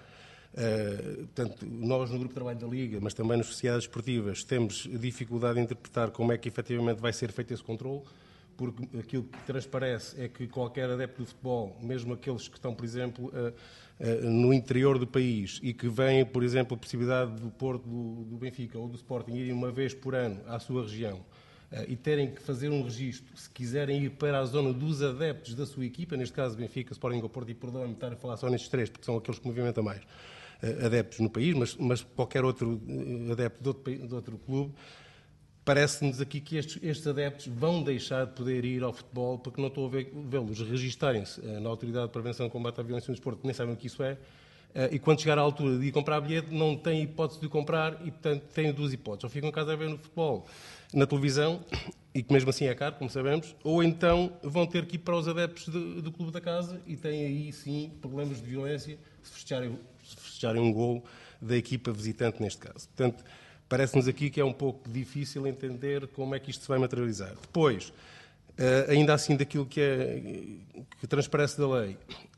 É, portanto, nós no Grupo de Trabalho da Liga, mas também nas sociedades esportivas, temos dificuldade em interpretar como é que efetivamente vai ser feito esse controle, porque aquilo que transparece é que qualquer adepto do futebol, mesmo aqueles que estão, por exemplo, uh, uh, no interior do país e que vêm, por exemplo, a possibilidade do Porto, do, do Benfica ou do Sporting irem uma vez por ano à sua região uh, e terem que fazer um registro, se quiserem ir para a zona dos adeptos da sua equipa, neste caso Benfica, Sporting ou Porto, e perdoem-me estar a falar só nestes três, porque são aqueles que movimentam mais uh, adeptos no país, mas, mas qualquer outro uh, adepto de outro, de outro clube, parece-nos aqui que estes, estes adeptos vão deixar de poder ir ao futebol porque não estou a vê-los registarem-se na Autoridade de Prevenção e Combate à Violência no Desporto, nem sabem o que isso é, e quando chegar à altura de ir comprar bilhete não têm hipótese de comprar e, portanto, têm duas hipóteses. Ou ficam em casa a ver no futebol, na televisão, e que mesmo assim é caro, como sabemos, ou então vão ter que ir para os adeptos de, do clube da casa e têm aí, sim, problemas de violência se festejarem, se festejarem um golo da equipa visitante, neste caso. Portanto, parece-nos aqui que é um pouco difícil entender como é que isto se vai materializar. Depois, ainda assim daquilo que, é, que transparece da lei,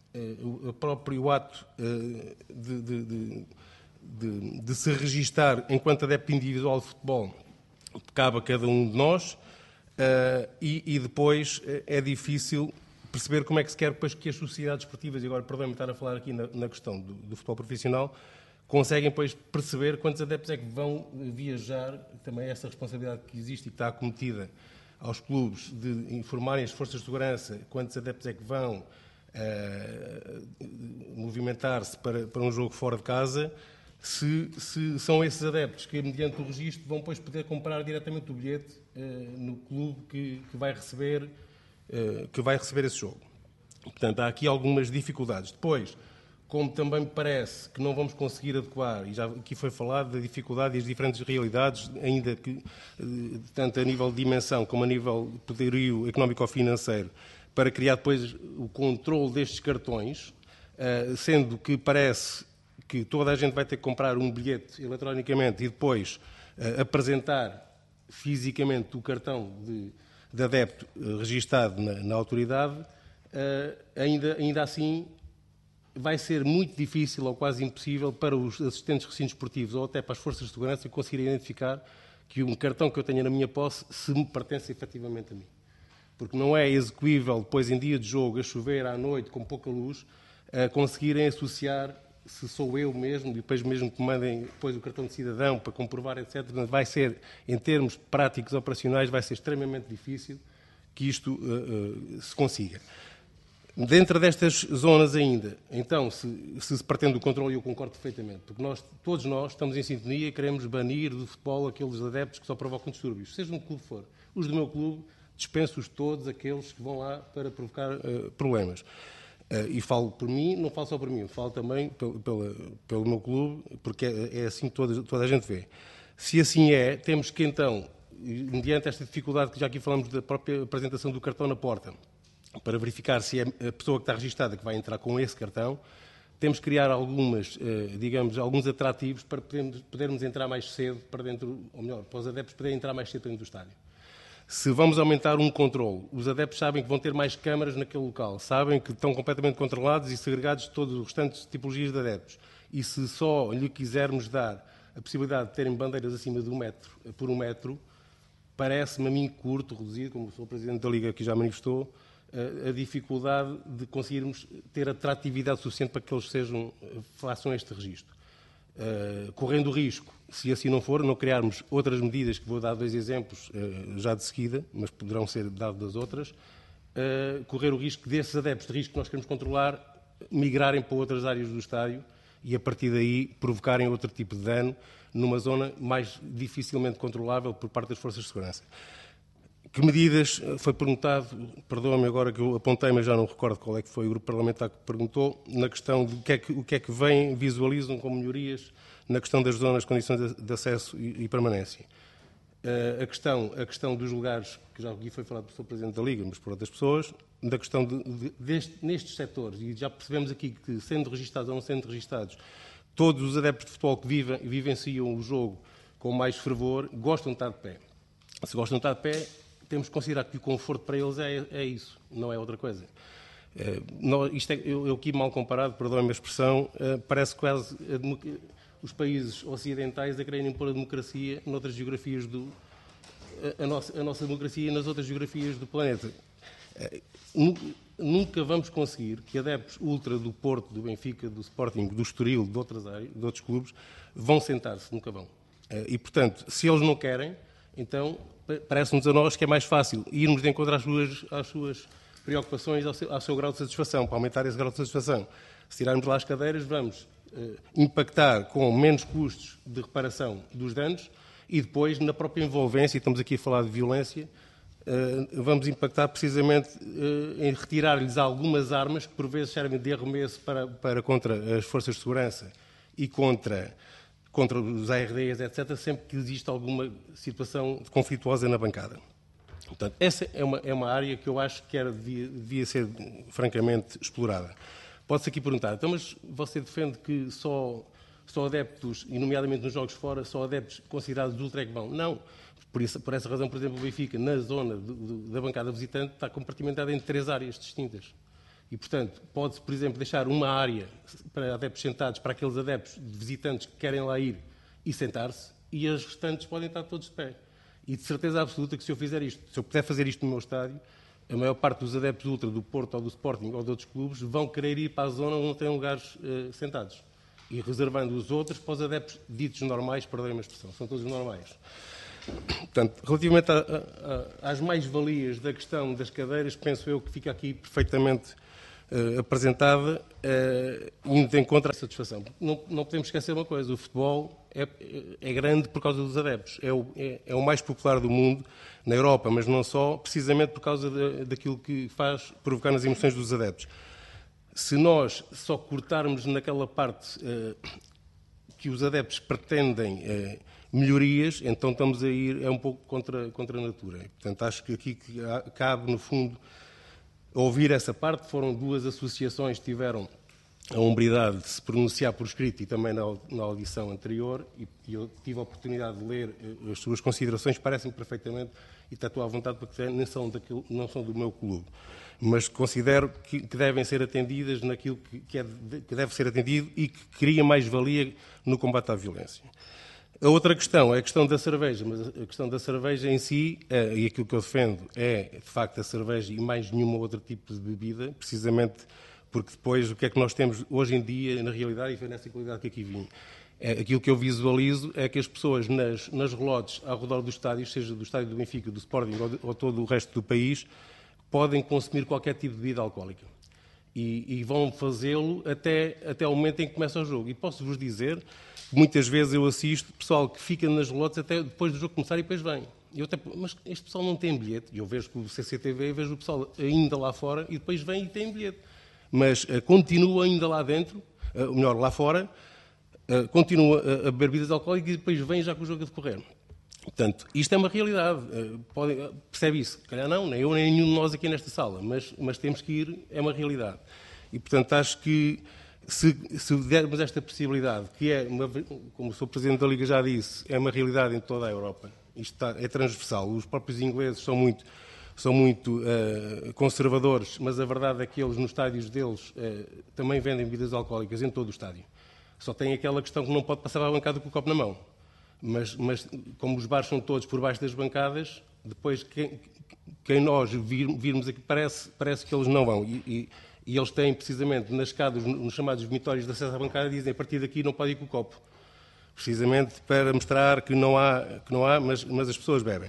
o próprio ato de, de, de, de, de se registar enquanto adepto individual de futebol cabe a cada um de nós, e, e depois é difícil perceber como é que se quer depois que as sociedades esportivas, e agora perdão-me estar a falar aqui na, na questão do, do futebol profissional, conseguem, pois, perceber quantos adeptos é que vão viajar, também essa responsabilidade que existe e que está acometida aos clubes de informarem as forças de segurança quantos adeptos é que vão, uh, movimentar-se para, para um jogo fora de casa, se, se são esses adeptos que, mediante o registro, vão depois poder comprar diretamente o bilhete uh, no clube que, que, vai receber, uh, que vai receber esse jogo. Portanto, há aqui algumas dificuldades. Depois, como também me parece que não vamos conseguir adequar, e já aqui foi falado da dificuldade e as diferentes realidades, ainda que, tanto a nível de dimensão como a nível de poderio económico-financeiro, para criar depois o controle destes cartões, sendo que parece que toda a gente vai ter que comprar um bilhete eletronicamente e depois apresentar fisicamente o cartão de, de adepto registado na, na autoridade, ainda, ainda assim vai ser muito difícil ou quase impossível para os assistentes de recintos esportivos ou até para as forças de segurança conseguirem identificar que um cartão que eu tenha na minha posse se me pertence efetivamente a mim. Porque não é execuível, depois em dia de jogo, a chover à noite, com pouca luz, a conseguirem associar se sou eu mesmo, e depois mesmo que mandem depois o cartão de cidadão para comprovar, etcétera. Vai ser, em termos práticos operacionais, vai ser extremamente difícil que isto uh, uh, se consiga. Dentro destas zonas ainda, então, se, se se pretende o controle, eu concordo perfeitamente, porque nós, todos nós estamos em sintonia e queremos banir do futebol aqueles adeptos que só provocam distúrbios, seja um clube for. Os do meu clube, dispenso-os todos aqueles que vão lá para provocar uh, problemas. Uh, e falo por mim, não falo só por mim, falo também pelo, pelo, pelo meu clube, porque é, é assim que toda, toda a gente vê. Se assim é, temos que então, mediante esta dificuldade que já aqui falamos da própria apresentação do cartão na porta, para verificar se é a pessoa que está registada que vai entrar com esse cartão, temos que criar algumas, digamos, alguns atrativos para podermos, podermos entrar mais cedo para dentro, ou melhor, para os adeptos poderem entrar mais cedo para dentro do estádio. Se vamos aumentar um controle, os adeptos sabem que vão ter mais câmaras naquele local, sabem que estão completamente controlados e segregados de todos os restantes tipologias de adeptos. E se só lhe quisermos dar a possibilidade de terem bandeiras acima de um metro por um metro, parece-me a mim curto, reduzido, como o senhor Presidente da Liga aqui já manifestou, a dificuldade de conseguirmos ter atratividade suficiente para que eles sejam, façam este registro. Uh, correndo o risco, se assim não for, não criarmos outras medidas, que vou dar dois exemplos uh, já de seguida, mas poderão ser dados das outras, uh, correr o risco desses adeptos de risco que nós queremos controlar migrarem para outras áreas do estádio e, a partir daí, provocarem outro tipo de dano numa zona mais dificilmente controlável por parte das forças de segurança. Que medidas, foi perguntado, perdoa-me agora que eu apontei, mas já não recordo qual é que foi o grupo parlamentar que perguntou, na questão de o que é que, o que, é que vem, visualizam como melhorias na questão das zonas, condições de, de acesso e, e permanência. Uh, a, questão, a questão dos lugares, que já aqui foi falado pelo senhor Presidente da Liga, mas por outras pessoas, da questão de, de, deste, nestes setores, e já percebemos aqui que, sendo registados ou não sendo registados, todos os adeptos de futebol que vivem, vivenciam o jogo com mais fervor, gostam de estar de pé. Se gostam de estar de pé, temos que considerar que o conforto para eles é, é isso, não é outra coisa. É, não, isto é, eu, eu aqui mal comparado, perdoem-me a expressão, é, parece quase a, os países ocidentais a quererem impor a democracia noutras geografias do... A, a, nossa, a nossa democracia nas outras geografias do planeta. É, nunca vamos conseguir que adeptos ultra do Porto, do Benfica, do Sporting, do Estoril, de outras áreas, de outros clubes, vão sentar-se, nunca vão. É, e, portanto, se eles não querem, então parece-nos a nós que é mais fácil irmos de encontro às suas, às suas preocupações, ao seu, ao seu grau de satisfação, para aumentar esse grau de satisfação. Se tirarmos lá as cadeiras, vamos uh, impactar com menos custos de reparação dos danos e depois, na própria envolvência, e estamos aqui a falar de violência, uh, vamos impactar precisamente uh, em retirar-lhes algumas armas que por vezes servem de arremesso para, para contra as forças de segurança e contra... contra os A R Ds, etcétera, sempre que existe alguma situação conflituosa na bancada. Portanto, essa é uma, é uma área que eu acho que era, devia, devia ser francamente explorada. Pode-se aqui perguntar, então, mas você defende que só, só adeptos, e nomeadamente nos jogos fora, só adeptos considerados ultra é que vão? Não. Por, isso, por essa razão, por exemplo, o Benfica, na zona de, de, da bancada visitante, está compartimentado em três áreas distintas. E, portanto, pode-se, por exemplo, deixar uma área para adeptos sentados, para aqueles adeptos visitantes que querem lá ir e sentar-se, e as restantes podem estar todos de pé. E de certeza absoluta que se eu fizer isto, se eu puder fazer isto no meu estádio, a maior parte dos adeptos ultra do Porto ou do Sporting ou de outros clubes vão querer ir para a zona onde não têm lugares uh, sentados. E reservando os outros para os adeptos ditos normais, perdoem-me a expressão, são todos normais. Portanto, relativamente a, a, a, às mais-valias da questão das cadeiras, penso eu que fica aqui perfeitamente uh, apresentada, uh, indo em contra a satisfação. Não, não podemos esquecer uma coisa, o futebol é, é grande por causa dos adeptos, é o, é, é o mais popular do mundo, na Europa, mas não só, precisamente por causa de, daquilo que faz provocar nas emoções dos adeptos. Se nós só cortarmos naquela parte uh, que os adeptos pretendem uh, melhorias, então estamos a ir é um pouco contra, contra a natura. E, portanto, acho que aqui que cabe, no fundo, ouvir essa parte. Foram duas associações que tiveram a hombridade de se pronunciar por escrito e também na, na audição anterior, e, e eu tive a oportunidade de ler uh, as suas considerações, parecem perfeitamente, e estou à vontade porque nem são, daquilo, não são do meu clube, mas considero que, que devem ser atendidas naquilo que, que, é de, que deve ser atendido e que cria mais-valia no combate à violência. A outra questão é a questão da cerveja, mas a questão da cerveja em si, é, e aquilo que eu defendo é, de facto, a cerveja e mais nenhum outro tipo de bebida, precisamente porque depois o que é que nós temos hoje em dia, na realidade, e foi nessa qualidade que aqui vim, é, aquilo que eu visualizo é que as pessoas nas, nas relotes ao redor dos estádios, seja do estádio do Benfica, do Sporting ou, de, ou todo o resto do país, podem consumir qualquer tipo de bebida alcoólica. E, e vão fazê-lo até, até o momento em que começa o jogo. E posso-vos dizer que muitas vezes eu assisto pessoal que fica nas relotes até depois do jogo começar e depois vem. Eu até, mas este pessoal não tem bilhete. E eu vejo que o C C T V, vejo o pessoal ainda lá fora e depois vem e tem bilhete. Mas uh, continua ainda lá dentro, uh, ou melhor, lá fora, uh, continua a, a beber bebidas alcoólicas e depois vem já com o jogo a decorrer. Portanto, isto é uma realidade. Uh, pode, uh, percebe isso? Calhar não, nem eu, nem nenhum de nós aqui nesta sala, mas, mas temos que ir, é uma realidade. E, portanto, acho que se, se dermos esta possibilidade, que é, uma, como o senhor Presidente da Liga já disse, é uma realidade em toda a Europa, isto está, é transversal. Os próprios ingleses são muito... são muito uh, conservadores, mas a verdade é que eles, nos estádios deles, uh, também vendem bebidas alcoólicas em todo o estádio. Só tem aquela questão que não pode passar à bancada com o copo na mão. Mas, mas como os bares são todos por baixo das bancadas, depois quem, quem nós vir, virmos aqui parece, parece que eles não vão. E, e, e eles têm, precisamente, nas escadas, nos chamados vomitórios de acesso à bancada, dizem a partir daqui não pode ir com o copo. Precisamente para mostrar que não há, que não há mas, mas as pessoas bebem.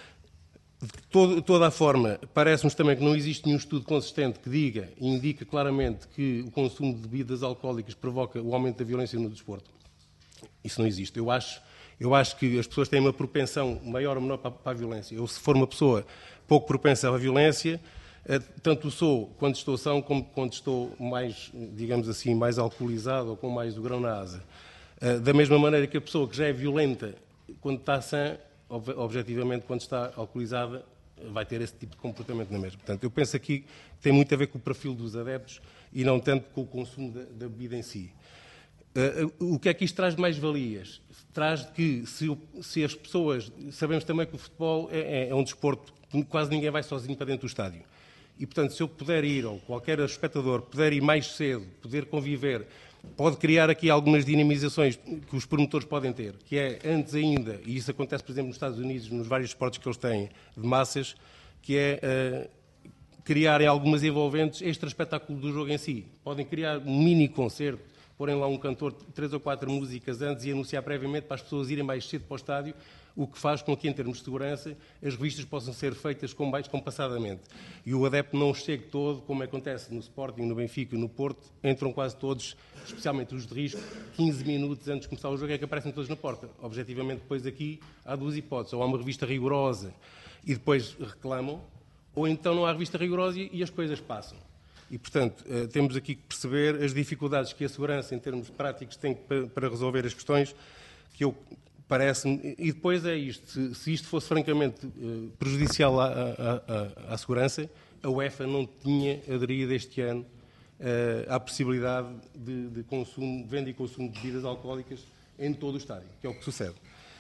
De todo, toda a forma, parece-nos também que não existe nenhum estudo consistente que diga e indica claramente que o consumo de bebidas alcoólicas provoca o aumento da violência no desporto. Isso não existe. Eu acho, eu acho que as pessoas têm uma propensão maior ou menor para, para a violência. Eu, se for uma pessoa pouco propensa à violência, tanto sou quando estou são como quando estou mais, digamos assim, mais alcoolizado ou com mais o grão na asa. Da mesma maneira que a pessoa que já é violenta quando está sã, objetivamente, quando está alcoolizada, vai ter esse tipo de comportamento na mesma. Portanto, eu penso aqui que tem muito a ver com o perfil dos adeptos e não tanto com o consumo da, da bebida em si. Uh, o que é que isto traz de mais-valias? Traz de que, se, se as pessoas... Sabemos também que o futebol é, é um desporto que quase ninguém vai sozinho para dentro do estádio. E, portanto, se eu puder ir, ou qualquer espectador puder ir mais cedo, poder conviver... Pode criar aqui algumas dinamizações que os promotores podem ter, que é, antes ainda, e isso acontece, por exemplo, nos Estados Unidos, nos vários esportes que eles têm de massas, que é uh, criarem algumas envolventes extra-espetáculo do jogo em si. Podem criar um mini-concerto, porem lá um cantor, três ou quatro músicas antes e anunciar previamente para as pessoas irem mais cedo para o estádio, o que faz com que, em termos de segurança, as revistas possam ser feitas com mais compassadamente. E o adepto não chegue todo, como acontece no Sporting, no Benfica e no Porto, entram quase todos, especialmente os de risco, quinze minutos antes de começar o jogo, é que aparecem todos na porta. Objetivamente, depois aqui, há duas hipóteses. Ou há uma revista rigorosa e depois reclamam, ou então não há revista rigorosa e as coisas passam. E, portanto, temos aqui que perceber as dificuldades que a segurança, em termos práticos, tem para resolver as questões que eu... Parece-me, e depois é isto, se, se isto fosse francamente uh, prejudicial à, à, à, à segurança, a UEFA não tinha aderido este ano uh, à possibilidade de, de consumo, venda e consumo de bebidas alcoólicas em todo o estádio, que é o que sucede.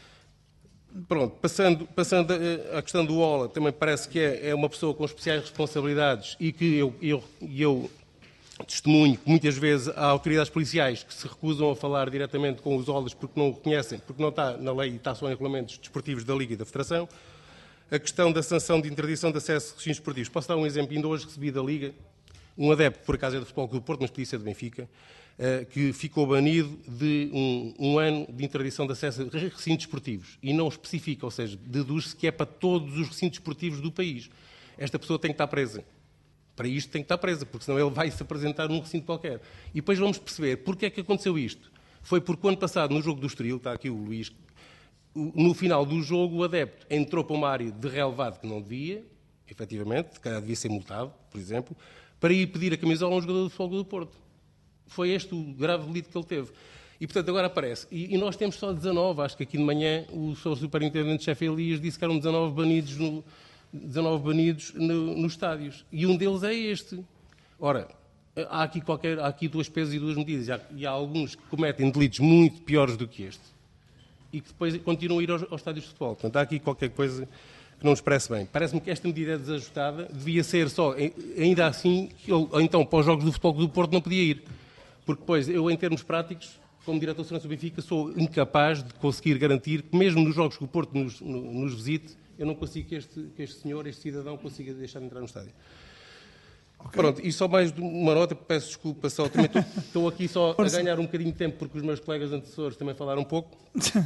Pronto, passando, passando à questão do Ola, também parece que é, é uma pessoa com especiais responsabilidades e que eu, eu, eu testemunho que muitas vezes há autoridades policiais que se recusam a falar diretamente com os Olas porque não o reconhecem, porque não está na lei e está só em regulamentos desportivos da Liga e da Federação. A questão da sanção de interdição de acesso a recintos desportivos. Posso dar um exemplo? Ainda hoje recebi da Liga um adepto, por acaso é do Futebol Clube do Porto, mas podia ser do Benfica, que ficou banido de um, um ano de interdição de acesso a recintos desportivos. E não especifica, ou seja, deduz-se que é para todos os recintos desportivos do país. Esta pessoa tem que estar presa. Para isto tem que estar presa, porque senão ele vai se apresentar num recinto qualquer. E depois vamos perceber porque é que aconteceu isto. Foi porque o ano passado, no jogo do Estoril, está aqui o Luís, no final do jogo o adepto entrou para uma área de relevado que não devia, efetivamente, que devia ser multado, por exemplo, para ir pedir a camisola a um jogador do Futebol Clube do Porto. Foi este o grave delito que ele teve. E, portanto, agora aparece. E, e nós temos só dezanove. Acho que aqui de manhã o senhor Superintendente-Chefe Elias disse que eram dezanove banidos, no, dezanove banidos no, nos estádios. E um deles é este. Ora, há aqui, qualquer, há aqui duas pesos e duas medidas. E há, e há alguns que cometem delitos muito piores do que este. E que depois continuam a ir aos, aos estádios de futebol. Portanto, há aqui qualquer coisa que não nos parece bem. Parece-me que esta medida é desajustada. Devia ser só, ainda assim, ou então, para os jogos do Futebol Clube do Porto não podia ir. Porque depois, eu, em termos práticos, como diretor de segurança do Benfica, sou incapaz de conseguir garantir que, mesmo nos jogos que o Porto nos, nos visite, eu não consigo que este, que este senhor, este cidadão, consiga deixar de entrar no estádio. Okay. Pronto, e só mais uma nota, peço desculpa, só, também estou, estou aqui só a ganhar um bocadinho de tempo, porque os meus colegas antecessores também falaram um pouco.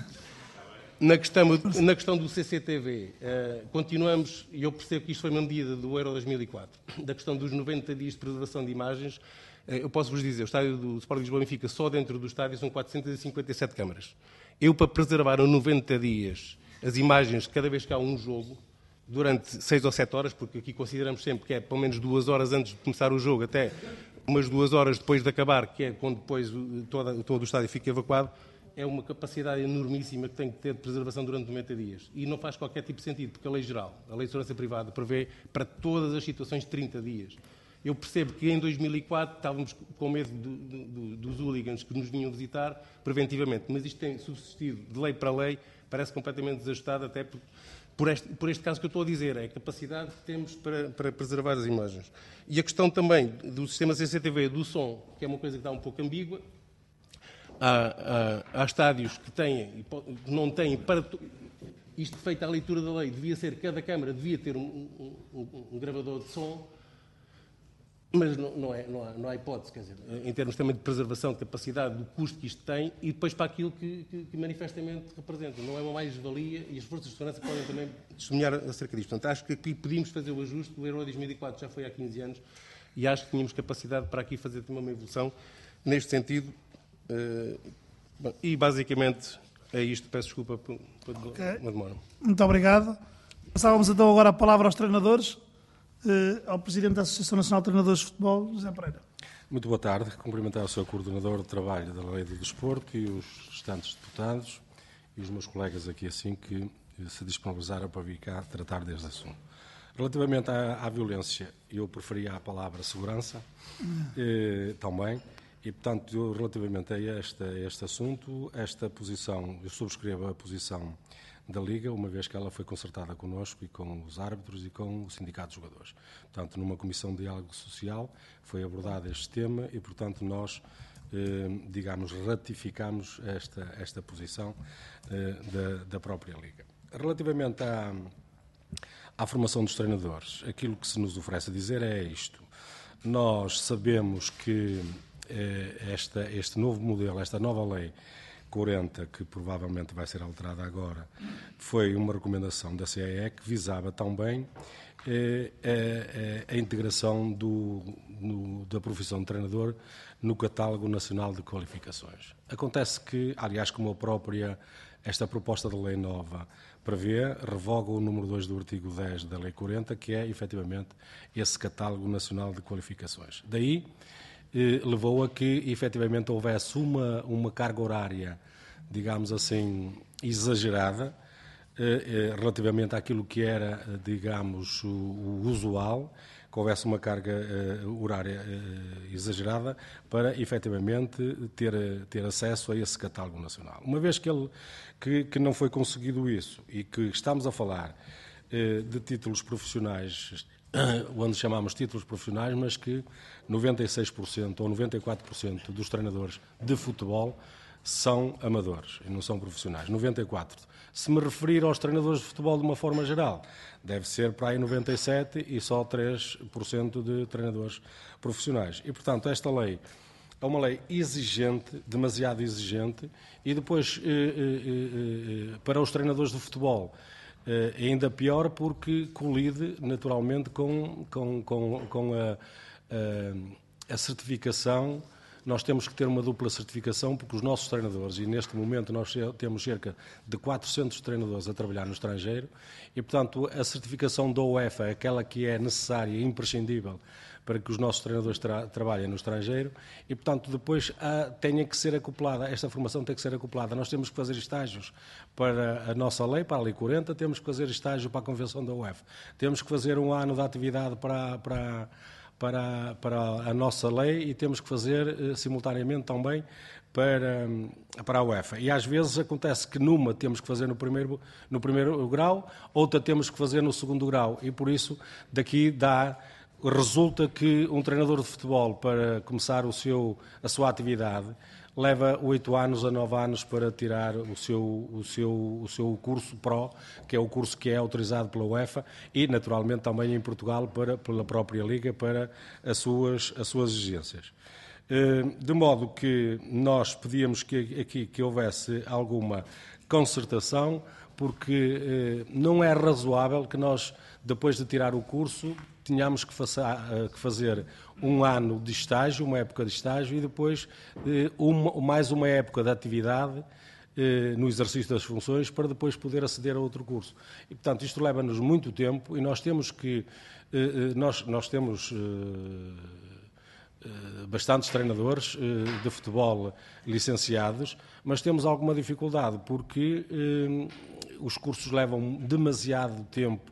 Na questão, na questão do C C T V, uh, continuamos, e eu percebo que isto foi uma medida do Euro dois mil e quatro, da questão dos noventa dias de preservação de imagens. Eu posso-vos dizer, o estádio do Sporting Lisboa Benfica, só dentro do estádio são quatrocentas e cinquenta e sete câmaras. Eu, para preservar noventa dias as imagens cada vez que há um jogo, durante seis ou sete horas, porque aqui consideramos sempre que é pelo menos duas horas antes de começar o jogo, até umas duas horas depois de acabar, que é quando depois todo, todo o estádio fica evacuado, é uma capacidade enormíssima que tem que ter de preservação durante noventa dias. E não faz qualquer tipo de sentido, porque a lei geral, a lei de segurança privada, prevê para todas as situações trinta dias. Eu percebo que em dois mil e quatro estávamos com medo do, do, dos hooligans que nos vinham visitar preventivamente, mas isto tem subsistido de lei para lei, parece completamente desajustado, até por, por, este, por este caso que eu estou a dizer, é a capacidade que temos para, para preservar as imagens. E a questão também do sistema C C T V, do som, que é uma coisa que está um pouco ambígua. Há, há, há estádios que têm, não têm, para isto feito à leitura da lei, devia ser, cada câmara devia ter um, um, um, um gravador de som. Mas não, não, é, não, há, não há hipótese, quer dizer, em termos também de preservação, de capacidade, do custo que isto tem e depois para aquilo que, que, que manifestamente representa. Não é uma mais-valia e as forças de segurança podem também testemunhar acerca disto. Portanto, acho que aqui pedimos fazer o ajuste. O Euro dois mil e quatro já foi há quinze anos e acho que tínhamos capacidade para aqui fazer também uma evolução neste sentido. Uh, bom, e basicamente é isto. Peço desculpa por, por okay. uma demora. Muito obrigado. Passávamos então agora a palavra aos treinadores. Uh, ao Presidente da Associação Nacional de Treinadores de Futebol, José Pereira. Muito boa tarde. Cumprimentar o seu Coordenador de Trabalho da Lei do Desporto e os restantes deputados e os meus colegas aqui assim que se disponibilizaram para vir cá tratar deste assunto. Relativamente à, à violência, eu preferia a palavra segurança eh, também e, portanto, eu, relativamente a este, a este assunto, esta posição, eu subscrevo a posição da Liga, uma vez que ela foi concertada connosco e com os árbitros e com o Sindicato de Jogadores. Portanto, numa comissão de diálogo social foi abordado este tema e, portanto, nós, eh, digamos, ratificamos esta, esta posição eh, da, da própria Liga. Relativamente à, à formação dos treinadores, aquilo que se nos oferece a dizer é isto. Nós sabemos que eh, esta, este novo modelo, esta nova lei, quarenta, que provavelmente vai ser alterada agora, foi uma recomendação da C E E que visava também eh, a, a, a integração do, no, da profissão de treinador no catálogo nacional de qualificações. Acontece que, aliás, como a própria, esta proposta de lei nova prevê, revoga o número dois do artigo dez da lei quarenta, que é, efetivamente, esse catálogo nacional de qualificações. Daí, Eh, levou a que, efetivamente, houvesse uma, uma carga horária, digamos assim, exagerada, eh, eh, relativamente àquilo que era, digamos, o, o usual, que houvesse uma carga eh, horária eh, exagerada para, efetivamente, ter, ter acesso a esse catálogo nacional. Uma vez que, ele, que, que não foi conseguido isso e que estamos a falar eh, de títulos profissionais, onde chamamos títulos profissionais, mas que noventa e seis por cento ou noventa e quatro por cento dos treinadores de futebol são amadores e não são profissionais. noventa e quatro por cento. Se me referir aos treinadores de futebol de uma forma geral, deve ser para aí noventa e sete por cento e só três por cento de treinadores profissionais. E, portanto, esta lei é uma lei exigente, demasiado exigente, e depois, eh, eh, eh, para os treinadores de futebol, Uh, ainda pior porque colide naturalmente com, com, com, com a, a, a certificação. Nós temos que ter uma dupla certificação porque os nossos treinadores, e neste momento nós temos cerca de quatrocentos treinadores a trabalhar no estrangeiro, e portanto a certificação da UEFA é aquela que é necessária e imprescindível para que os nossos treinadores tra trabalhem no estrangeiro, e portanto depois a, tenha que ser acoplada, esta formação tem que ser acoplada. Nós temos que fazer estágios para a nossa lei, para a Lei quarenta, temos que fazer estágio para a Convenção da UEFA, temos que fazer um ano de atividade para... para Para, para a nossa lei e temos que fazer uh, simultaneamente também para, para a UEFA. E às vezes acontece que numa temos que fazer no primeiro, no primeiro grau, outra temos que fazer no segundo grau, e por isso daqui dá, resulta que um treinador de futebol, para começar o seu, a sua atividade, leva oito anos a nove anos para tirar o seu, o, seu, o seu curso Pro, que é o curso que é autorizado pela UEFA, e naturalmente também em Portugal para, pela própria Liga para as suas, as suas exigências. De modo que nós pedíamos que aqui que houvesse alguma concertação, porque não é razoável que nós, depois de tirar o curso, tínhamos que fazer um ano de estágio, uma época de estágio, e depois uma, mais uma época de atividade no exercício das funções, para depois poder aceder a outro curso. E, portanto, isto leva-nos muito tempo, e nós temos que... Nós, nós temos bastantes treinadores de futebol licenciados, mas temos alguma dificuldade, porque os cursos levam demasiado tempo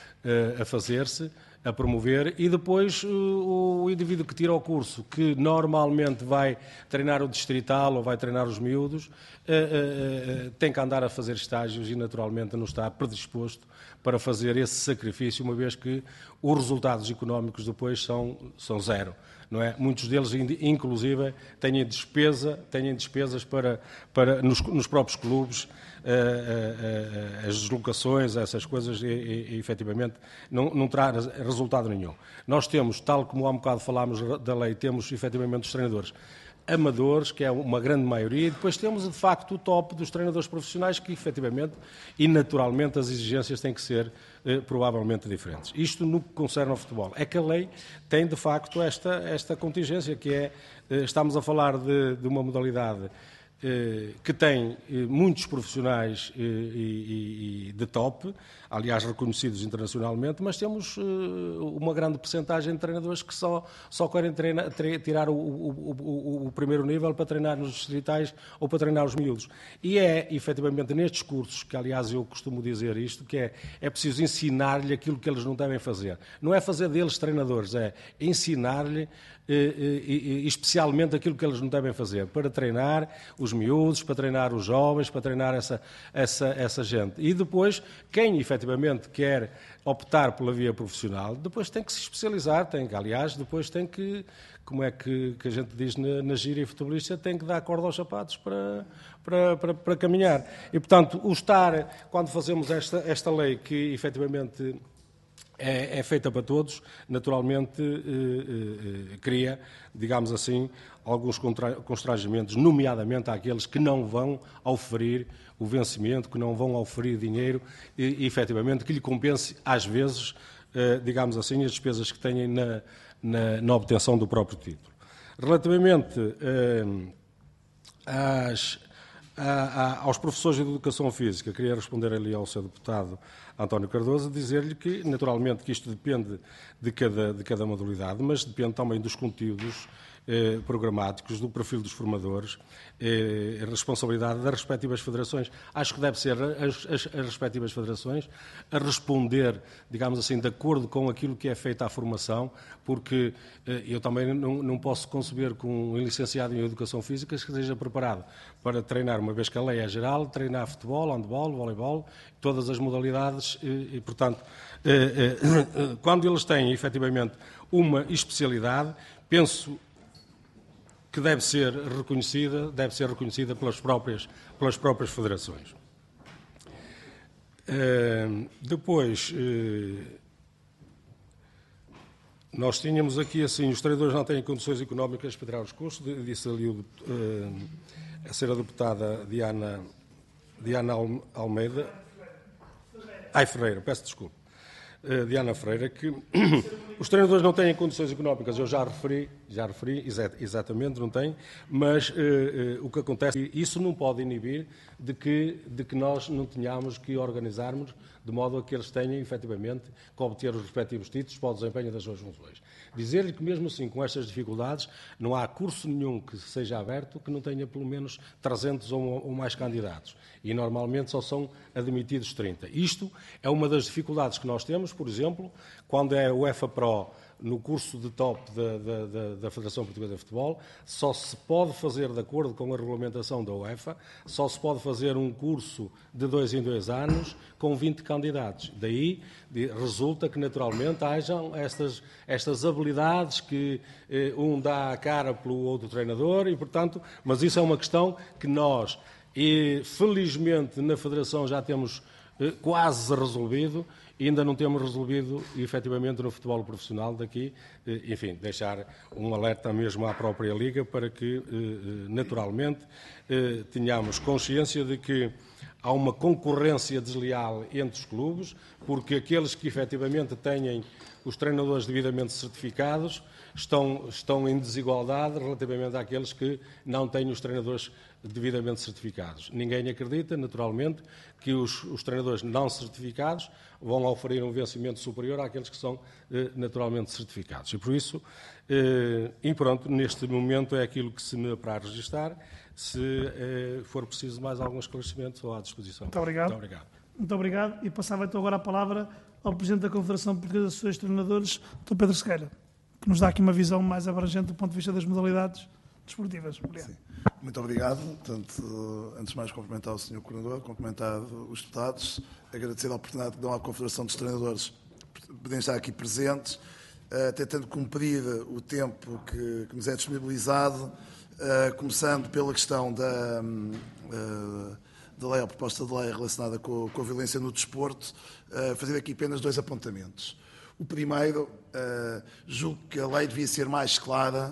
a fazer-se, a promover, e depois o, o indivíduo que tira o curso, que normalmente vai treinar o distrital ou vai treinar os miúdos, uh, uh, uh, tem que andar a fazer estágios e naturalmente não está predisposto para fazer esse sacrifício, uma vez que os resultados económicos depois são, são zero. Não é? Muitos deles, inclusive, têm, despesa, têm despesas para, para, nos, nos próprios clubes, uh, uh, uh, as deslocações, essas coisas, e, e, e efetivamente não, não traz resultado nenhum. Nós temos, tal como há um bocado falámos da lei, temos efetivamente os treinadores amadores, que é uma grande maioria, e depois temos, de facto, o top dos treinadores profissionais, que, efetivamente, e naturalmente, as exigências têm que ser eh, provavelmente diferentes. Isto no que concerne ao futebol. É que a lei tem, de facto, esta, esta contingência, que é, eh, estamos a falar de, de uma modalidade eh, que tem eh, muitos profissionais eh, e, e de top, aliás, reconhecidos internacionalmente, mas temos eh, uma grande percentagem de treinadores que só, só querem treinar, tre, tirar o, o, o, o primeiro nível para treinar nos distritais ou para treinar os miúdos. E é, efetivamente, nestes cursos, que aliás eu costumo dizer isto, que é, é preciso ensinar-lhe aquilo que eles não devem fazer. Não é fazer deles treinadores, é ensinar-lhe e especialmente aquilo que eles não devem fazer, para treinar os miúdos, para treinar os jovens, para treinar essa, essa, essa gente. E depois, quem efetivamente quer optar pela via profissional, depois tem que se especializar, tem que, aliás, depois tem que, como é que, que a gente diz na, na gíria futebolista, tem que dar corda aos sapatos para, para, para, para caminhar. E, portanto, o estar, quando fazemos esta, esta lei que efetivamente É, é feita para todos, naturalmente eh, eh, cria, digamos assim, alguns constrangimentos, nomeadamente àqueles que não vão oferir o vencimento, que não vão oferir dinheiro e, e efetivamente, que lhe compense, às vezes, eh, digamos assim, as despesas que têm na, na, na obtenção do próprio título. Relativamente eh, às, a, a, aos professores de Educação Física, queria responder ali ao seu deputado António Cardoso, dizer-lhe que, naturalmente, que isto depende de cada, de cada modalidade, mas depende também dos conteúdos eh, programáticos, do perfil dos formadores, eh, a responsabilidade das respectivas federações. Acho que deve ser as, as, as respectivas federações a responder, digamos assim, de acordo com aquilo que é feita a formação, porque eh, eu também não, não posso conceber que um licenciado em Educação Física que esteja preparado para treinar, uma vez que a lei é geral, treinar futebol, handebol, voleibol, todas as modalidades e, e portanto, eh, eh, quando eles têm, efetivamente, uma especialidade, penso que deve ser reconhecida, deve ser reconhecida pelas próprias, pelas próprias federações. Uh, depois, uh, nós tínhamos aqui assim, os treinadores não têm condições económicas para tirar os cursos, disse ali o, uh, a senhora deputada Diana, Diana Almeida. Ai, Ferreira, peço desculpa. Uh, Diana Ferreira, que os treinadores não têm condições económicas, eu já referi, já referi, exa exatamente, não têm, mas uh, uh, o que acontece, isso não pode inibir de que, de que nós não tenhamos que organizarmos de modo a que eles tenham, efetivamente, que obter os respectivos títulos para o desempenho das suas funções. Dizer-lhe que, mesmo assim, com estas dificuldades, não há curso nenhum que seja aberto que não tenha pelo menos trezentos ou, ou mais candidatos. E, normalmente, só são admitidos trinta. Isto é uma das dificuldades que nós temos, por exemplo, quando é o UEFA Pro no curso de top da, da, da, da Federação Portuguesa de Futebol, só se pode fazer, de acordo com a regulamentação da UEFA, só se pode fazer um curso de dois em dois anos com vinte candidatos. Daí de, resulta que, naturalmente, hajam estas, estas habilidades que eh, um dá a cara pelo outro treinador e, portanto, mas isso é uma questão que nós, e felizmente, na Federação já temos eh, quase resolvido. E ainda não temos resolvido, efetivamente, no futebol profissional daqui, enfim, deixar um alerta mesmo à própria Liga para que, naturalmente, tenhamos consciência de que há uma concorrência desleal entre os clubes, porque aqueles que, efetivamente, têm os treinadores devidamente certificados estão, estão em desigualdade relativamente àqueles que não têm os treinadores devidamente certificados. Ninguém acredita, naturalmente, que os, os treinadores não certificados vão oferecer um vencimento superior àqueles que são eh, naturalmente certificados. E por isso, eh, e pronto, neste momento é aquilo que se me apraz registrar. Se eh, for preciso mais algum esclarecimento, estou à disposição. Muito obrigado. Muito obrigado. Muito obrigado. E passava então agora a palavra ao Presidente da Confederação Portuguesa de Associações de Treinadores, doutor Pedro Sequeira, que nos dá aqui uma visão mais abrangente do ponto de vista das modalidades desportivas. Obrigado. Sim. Muito obrigado. Portanto, antes de mais, cumprimentar o senhor Coordenador, cumprimentar os deputados, agradecer a oportunidade que dão à Confederação dos Treinadores de poderem estar aqui presentes, uh, tentando cumprir o tempo que, que nos é disponibilizado, uh, começando pela questão da, uh, da lei, a proposta de lei relacionada com, com a violência no desporto, uh, fazer aqui apenas dois apontamentos. O primeiro, uh, julgo que a lei devia ser mais clara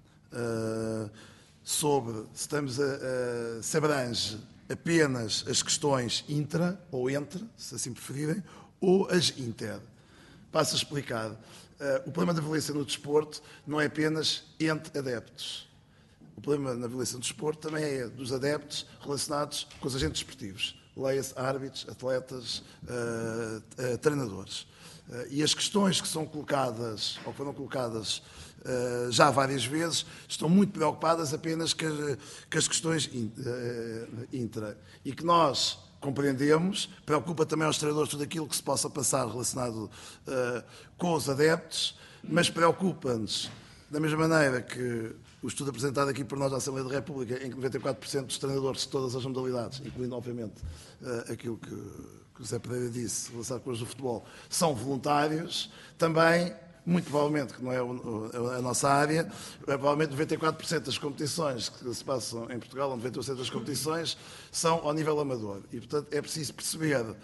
uh, sobre se, estamos a, a, se abrange apenas as questões intra ou entre, se assim preferirem, ou as inter. Passo a explicar. Uh, o problema da violência no desporto não é apenas entre adeptos. O problema na violência no desporto também é dos adeptos relacionados com os agentes desportivos. Leia-se árbitros, atletas, uh, uh, treinadores. Uh, e as questões que são colocadas, ou foram colocadas uh, já várias vezes, estão muito preocupadas apenas com, com as questões in, uh, intra. E que nós compreendemos, preocupa também aos treinadores tudo aquilo que se possa passar relacionado uh, com os adeptos, mas preocupa-nos, da mesma maneira que o estudo apresentado aqui por nós na Assembleia da República, em que noventa e quatro por cento dos treinadores de todas as modalidades, incluindo, obviamente, uh, aquilo que, que o José Pereira disse, relacionado com os do futebol, são voluntários, também, muito provavelmente, que não é o, a nossa área, provavelmente noventa e quatro por cento das competições que se passam em Portugal, ou noventa por cento das competições, são ao nível amador. E, portanto, é preciso perceber uh,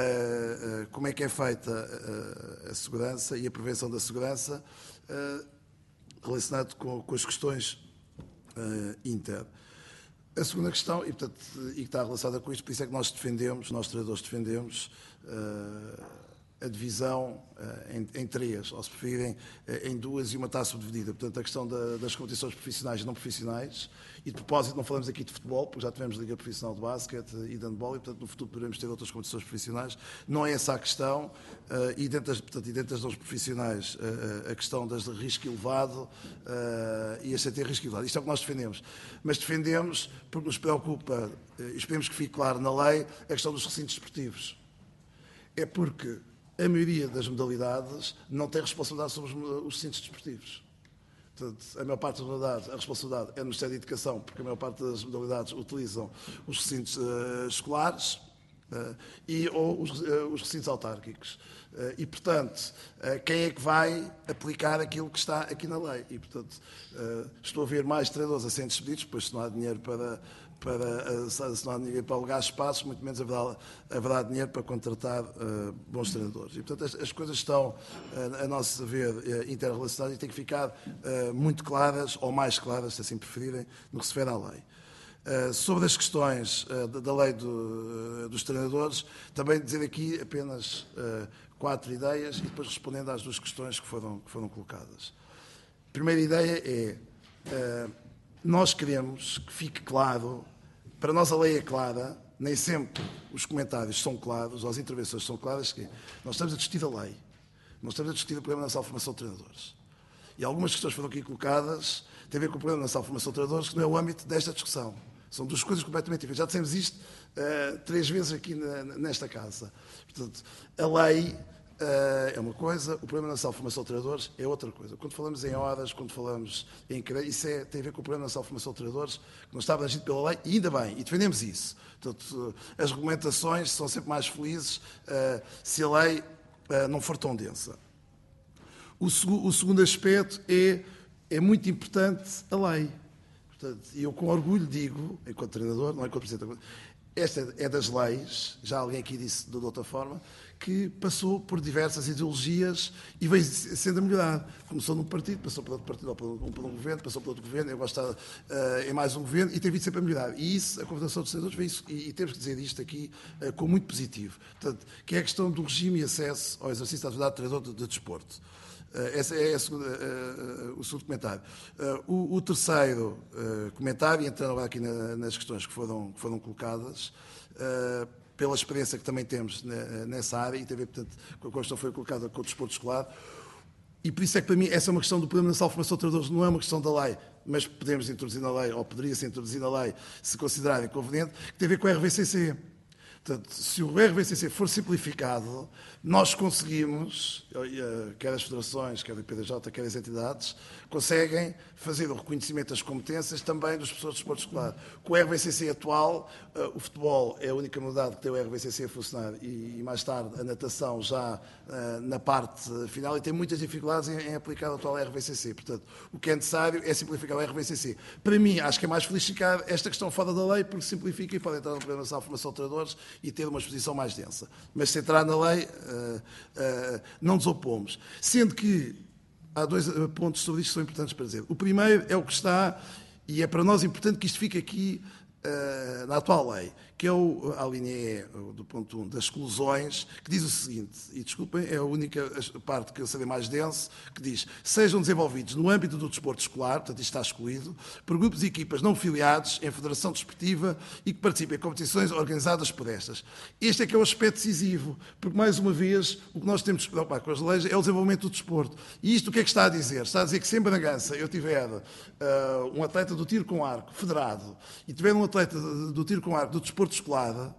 uh, como é que é feita uh, a segurança e a prevenção da segurança, uh, relacionado com, com as questões uh, inter. A segunda questão, e, portanto, e que está relacionada com isto, por isso é que nós defendemos, nós treinadores defendemos, uh, a divisão uh, em, em três, ou se preferirem, uh, em duas e uma está subdividida. Portanto, a questão da, das competições profissionais e não profissionais, e de propósito não falamos aqui de futebol, porque já tivemos Liga Profissional de Basquete e de handball, e portanto no futuro poderemos ter outras competições profissionais. Não é essa a questão, uh, e, dentro das, portanto, e dentro das não profissionais, uh, a questão das de risco elevado uh, e as sem ter risco elevado. Isto é o que nós defendemos. Mas defendemos porque nos preocupa, uh, e esperemos que fique claro na lei, a questão dos recintos desportivos. É porque a maioria das modalidades não tem responsabilidade sobre os, os recintos desportivos. Portanto, a maior parte das modalidades, a responsabilidade é no Ministério da Educação, porque a maior parte das modalidades utilizam os recintos uh, escolares uh, e, ou os, uh, os recintos autárquicos. Uh, e, portanto, uh, quem é que vai aplicar aquilo que está aqui na lei? E, portanto, uh, estou a ver mais treinadores a serem despedidos, pois se não há dinheiro para... para, se não há dinheiro para alugar espaços, muito menos haverá, haverá dinheiro para contratar uh, bons treinadores. E, portanto, as, as coisas estão, uh, a nosso ver, uh, interrelacionadas e têm que ficar uh, muito claras, ou mais claras, se assim preferirem, no que se refere à lei. Uh, sobre as questões uh, da, da lei do, uh, dos treinadores, também dizer aqui apenas uh, quatro ideias e depois respondendo às duas questões que foram, que foram colocadas. A primeira ideia é, uh, nós queremos que fique claro, para nós a lei é clara, nem sempre os comentários são claros, ou as intervenções são claras, que nós estamos a discutir a lei, nós estamos a discutir o Programa Nacional de Formação de Treinadores. E algumas questões foram aqui colocadas, têm a ver com o Programa Nacional de Formação de Treinadores, que não é o âmbito desta discussão. São duas coisas completamente diferentes. Já dissemos isto uh, três vezes aqui na, nesta casa. Portanto, a lei uh, é uma coisa, o Programa Nacional de Formação de Treinadores é outra coisa. Quando falamos em horas, quando falamos em crédito, isso é, tem a ver com o Programa Nacional de Formação de Treinadores, que não está abrangido pela lei, e ainda bem, e defendemos isso. Portanto, as regulamentações são sempre mais felizes uh, se a lei uh, não for tão densa. O, seg o segundo aspecto é, é muito importante a lei. E eu com orgulho digo, enquanto treinador, não é enquanto presidente, esta é das leis, já alguém aqui disse de outra forma, que passou por diversas ideologias e veio sendo a melhorar. Começou num partido, passou por outro partido, ou por um, por um governo, passou por outro governo, eu gosto de estar uh, em mais um governo e tem vindo sempre a melhorar. E isso, a Confederação dos Treinadores vê isso, e, e temos que dizer isto aqui uh, como muito positivo. Portanto, que é a questão do regime e acesso ao exercício da atividade de treinador de, de desporto. Uh, esse é a segunda, uh, uh, o segundo comentário. Uh, o, o terceiro uh, comentário, entrando agora aqui na, nas questões que foram, que foram colocadas, uh, pela experiência que também temos na, nessa área, e tem a ver, portanto, com a questão que foi colocada com o desporto escolar, e por isso é que para mim essa é uma questão do Programa Nacional de Formação de Treinadores, não é uma questão da lei, mas podemos introduzir na lei, ou poderia-se introduzir na lei, se considerarem conveniente, que tem a ver com a R V C C. Portanto, se o R V C C for simplificado, nós conseguimos, quer as federações, quer a P D J, quer as entidades, conseguem fazer o reconhecimento das competências também dos professores de desporto escolar. Com o R V C C atual, o futebol é a única modalidade que tem o R V C C a funcionar e, mais tarde, a natação já na parte final, e tem muitas dificuldades em, em aplicar o atual R V C C. Portanto, o que é necessário é simplificar o R V C C. Para mim, acho que é mais feliz ficar esta questão fora da lei, porque simplifica e pode entrar no Programa Nacional de Formação de Treinadores e ter uma exposição mais densa. Mas se entrar na lei, uh, uh, não nos opomos. Sendo que há dois pontos sobre isto que são importantes para dizer. O primeiro é o que está, e é para nós importante que isto fique aqui uh, na atual lei, que é o, a linha E do ponto um, das exclusões, que diz o seguinte, e desculpem, é a única parte que eu serei mais denso, que diz, sejam desenvolvidos no âmbito do desporto escolar, portanto isto está excluído, por grupos e equipas não filiados em federação desportiva e que participem em competições organizadas por estas. Este é que é o aspecto decisivo, porque mais uma vez o que nós temos de preocupar com as leis é o desenvolvimento do desporto. E isto o que é que está a dizer? Está a dizer que se em Bragança eu tiver uh, um atleta do tiro com arco federado e tiver um atleta do tiro com arco do desporto escolar,